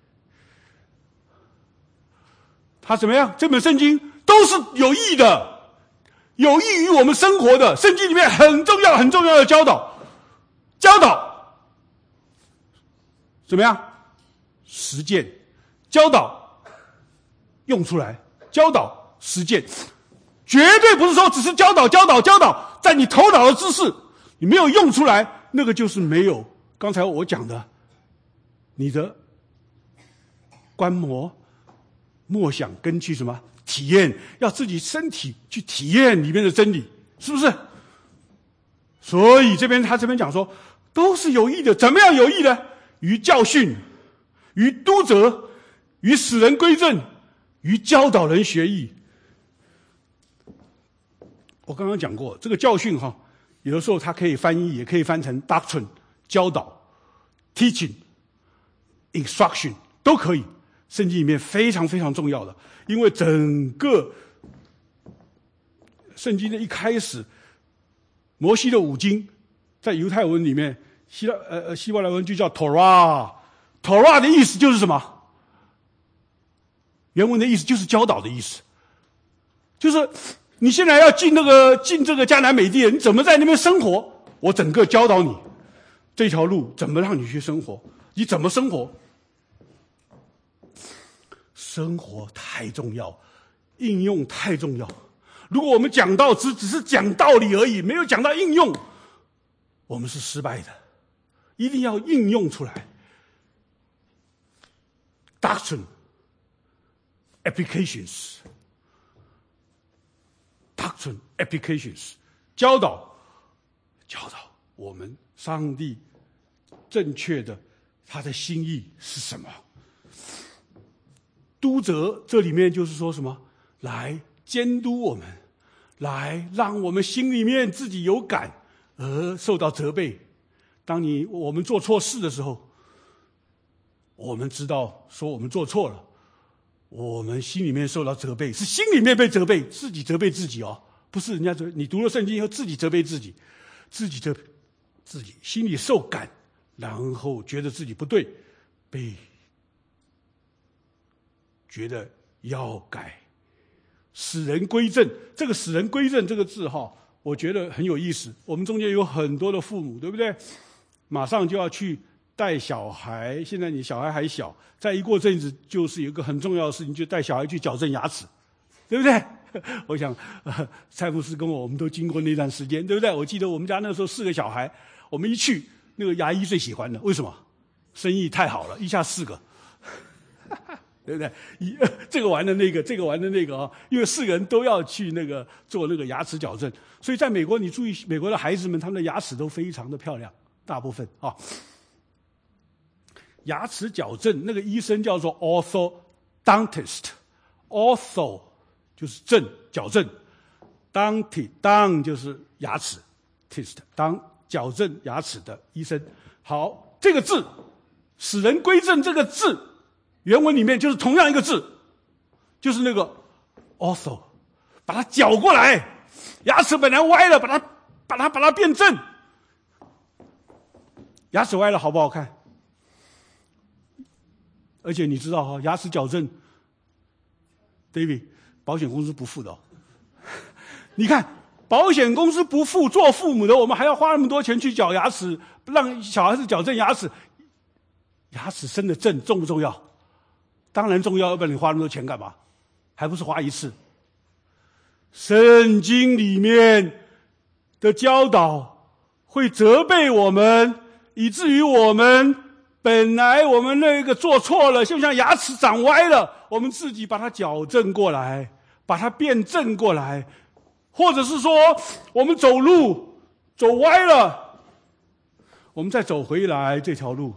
Speaker 1: 他怎么样？这本圣经都是有益的，有益于我们生活的。圣经里面很重要、很重要的教导，教导怎么样？实践，教导用出来，教导实践，绝对不是说只是教导、教导、教导，在你头脑的知识，你没有用出来，那个就是没有刚才我讲的，你的观摩。默想跟去什么体验，要自己身体去体验里面的真理，是不是？所以这边他这边讲说，都是有益的。怎么样有益呢？于教训，于督责，于使人归正，于教导人学义。我刚刚讲过，这个教训哈，有的时候它可以翻译，也可以翻成 doctrine 教导 ，teaching instruction 都可以。圣经里面非常非常重要的，因为整个圣经的一开始，摩西的五经，在犹太文里面，希腊呃呃希伯来文就叫 Torah，Torah 的意思就是什么？原文的意思就是教导的意思，就是你现在要进那个进这个迦南美地，你怎么在那边生活？我整个教导你这条路怎么让你去生活，你怎么生活？生活太重要，应用太重要。如果我们讲道只只是讲道理而已，没有讲到应用，我们是失败的。一定要应用出来。Doctrine, applications, doctrine, applications， 教导，教导我们上帝正确的他的心意是什么。督责这里面就是说什么？来监督我们，来让我们心里面自己有感而受到责备。当你我们做错事的时候，我们知道说我们做错了，我们心里面受到责备，是心里面被责备，自己责备自己哦，不是人家责。你读了圣经以后自己责备自己，自己责备自己，心里受感，然后觉得自己不对，被觉得要改，使人归正。这个使人归正这个字哈，我觉得很有意思。我们中间有很多的父母，对不对？马上就要去带小孩，现在你小孩还小，再一过阵子就是有一个很重要的事情，就带小孩去矫正牙齿， 对不对？我想，呃、蔡牧师跟我，我们都经过那段时间，对不对？我记得我们家那时候四个小孩，我们一去，那个牙医最喜欢的，为什么？生意太好了，一下四个，对不对？一这个玩的那个，这个玩的那个啊，因为四个人都要去那个做那个牙齿矫正，所以在美国，你注意，美国的孩子们他们的牙齿都非常的漂亮，大部分啊。牙齿矫正那个医生叫做 orthodontist，ortho 就是正矫正 ，dentist dent 就是牙齿 ，tist 当矫正牙齿的医生。好，这个字使人归正这个字，原文里面就是同样一个字，就是那个 ortho， 把它绞过来，牙齿本来歪了，把它把它把它变正。牙齿歪了好不好看？而且你知道哈，牙齿矫正 ，David， 保险公司不付的哦。你看，保险公司不付，做父母的我们还要花那么多钱去矫牙齿，让小孩子矫正牙齿。牙齿生的正重不重要？当然重要，要不然你花那么多钱干嘛？还不是花一次。圣经里面的教导会责备我们，以至于我们本来我们那个做错了，就像牙齿长歪了，我们自己把它矫正过来，把它变正过来，或者是说我们走路走歪了，我们再走回来这条路。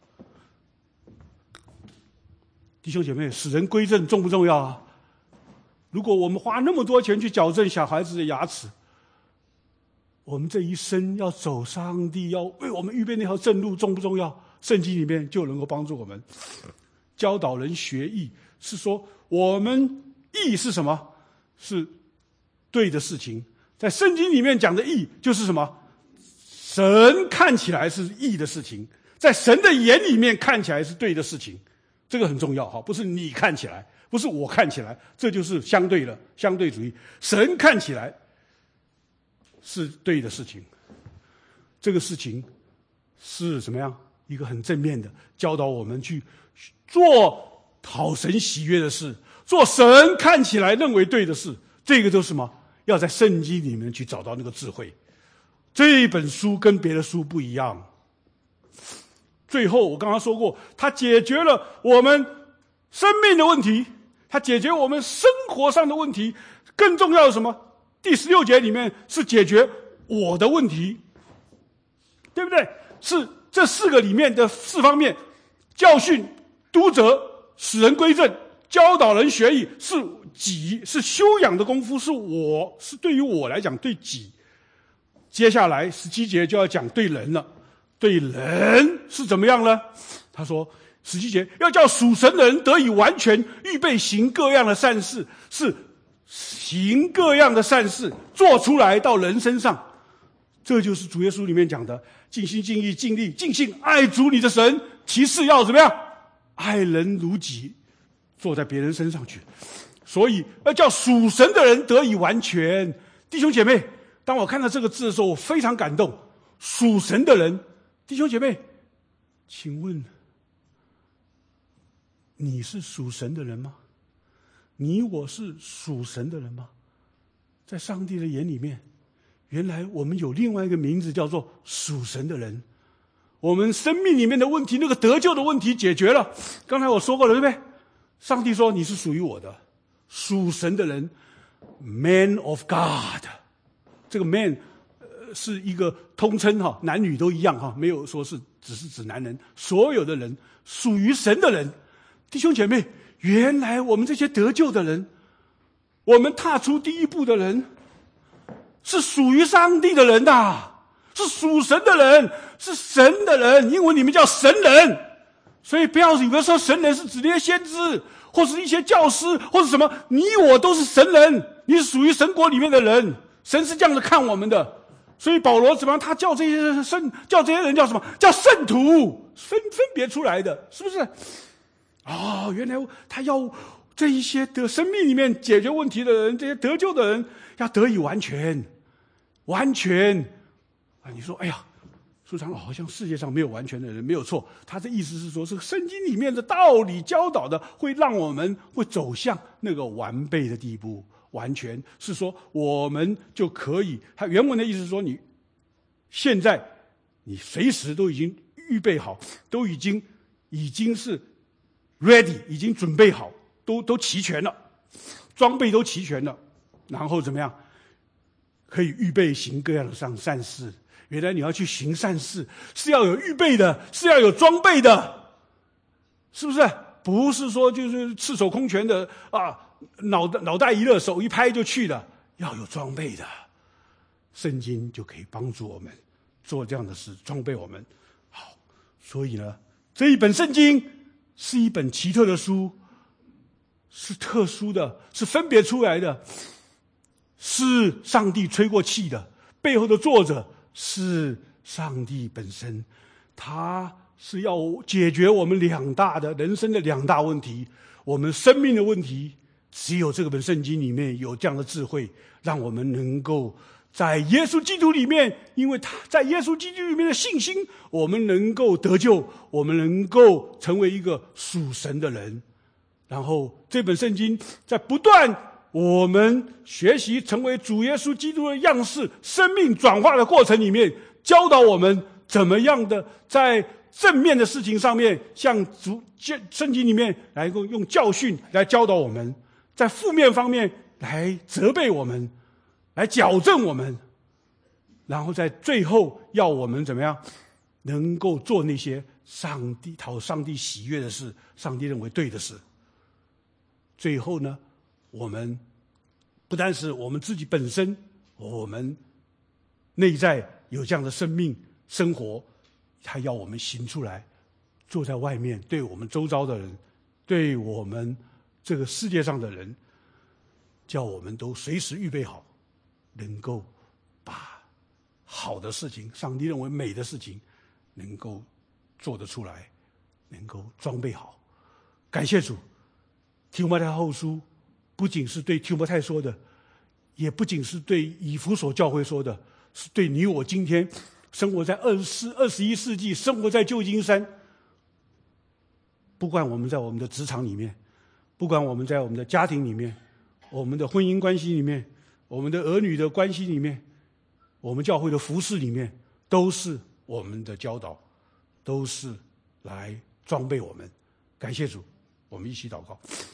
Speaker 1: 弟兄姐妹，使人归正重不重要啊？如果我们花那么多钱去矫正小孩子的牙齿，我们这一生要走上帝要为我们预备那条正路，重不重要？圣经里面就能够帮助我们教导人学义，是说我们义是什么？是对的事情。在圣经里面讲的义就是什么？神看起来是义的事情，在神的眼里面看起来是对的事情，这个很重要哈，不是你看起来，不是我看起来，这就是相对的相对主义。神看起来是对的事情，这个事情是怎么样？一个很正面的教导我们去做讨神喜悦的事，做神看起来认为对的事，这个都是什么？要在圣经里面去找到那个智慧。这一本书跟别的书不一样。最后我刚刚说过，它解决了我们生命的问题，它解决我们生活上的问题，更重要的什么？第十六节里面是解决我的问题，对不对？是这四个里面的四方面：教训、督责、使人归正、教导人学义，是己，是修养的功夫，是我，是对于我来讲对己。接下来十七节就要讲对人了，对人是怎么样呢？他说十七节要叫属神的人得以完全，预备行各样的善事，是行各样的善事做出来到人身上。这就是主耶稣里面讲的尽心尽意尽力尽性爱主你的神，其次要怎么样？爱人如己，做在别人身上去。所以要叫属神的人得以完全。弟兄姐妹，当我看到这个字的时候，我非常感动。属神的人，弟兄姐妹，请问你是属神的人吗？你我是属神的人吗？在上帝的眼里面，原来我们有另外一个名字，叫做属神的人。我们生命里面的问题，那个得救的问题解决了。刚才我说过了，对不对？上帝说你是属于我的，属神的人 ，man of God。这个 man 呃是一个通称哈，男女都一样哈，没有说是只是指男人，所有的人属于神的人。弟兄姐妹，原来我们这些得救的人，我们踏出第一步的人，是属于上帝的人呐，是属神的人，是神的人。英文里面叫神人，所以不要以为说神人是指那些先知，或是一些教师，或是什么，你我都是神人，你是属于神国里面的人。神是这样子看我们的，所以保罗怎么样？他叫这些圣，叫这些人叫什么？叫圣徒，分分别出来的，是不是？哦，原来他要这一些的生命里面解决问题的人，这些得救的人要得以完全，完全啊！你说，哎呀， 说长老好像世界上没有完全的人，没有错。他的意思是说，这个圣经里面的道理教导的，会让我们会走向那个完备的地步。完全是说，我们就可以。他原文的意思是说，你现在你随时都已经预备好，都已经已经是 ready， 已经准备好，都都齐全了，装备都齐全了，然后怎么样？可以预备行各样的善善事。原来你要去行善事，是要有预备的，是要有装备的，是不是？不是说就是赤手空拳的啊，脑袋脑袋一热，手一拍就去了，要有装备的。圣经就可以帮助我们做这样的事，装备我们。好，所以呢，这一本圣经是一本奇特的书，是特殊的，是分别出来的，是上帝吹过气的，背后的作者是上帝本身，他是要解决我们两大的人生的两大问题，我们生命的问题。只有这本圣经里面有这样的智慧，让我们能够在耶稣基督里面，因为他在耶稣基督里面的信心，我们能够得救，我们能够成为一个属神的人。然后这本圣经在不断我们学习成为主耶稣基督的样式，生命转化的过程里面，教导我们怎么样的在正面的事情上面，像主圣经里面来用教训来教导我们，在负面方面来责备我们，来矫正我们，然后在最后要我们怎么样能够做那些上帝讨上帝喜悦的事，上帝认为对的事。最后呢，我们不单是我们自己本身，我们内在有这样的生命生活，还要我们行出来，坐在外面，对我们周遭的人，对我们这个世界上的人，叫我们都随时预备好，能够把好的事情，上帝认为美的事情，能够做得出来，能够装备好。感谢主，提摩太后书不仅是对提摩太说的，也不仅是对以弗所教会说的，是对你我今天生活在二十世二十一世纪，生活在旧金山，不管我们在我们的职场里面，不管我们在我们的家庭里面，我们的婚姻关系里面，我们的儿女的关系里面，我们教会的服事里面，都是我们的教导，都是来装备我们。感谢主，我们一起祷告。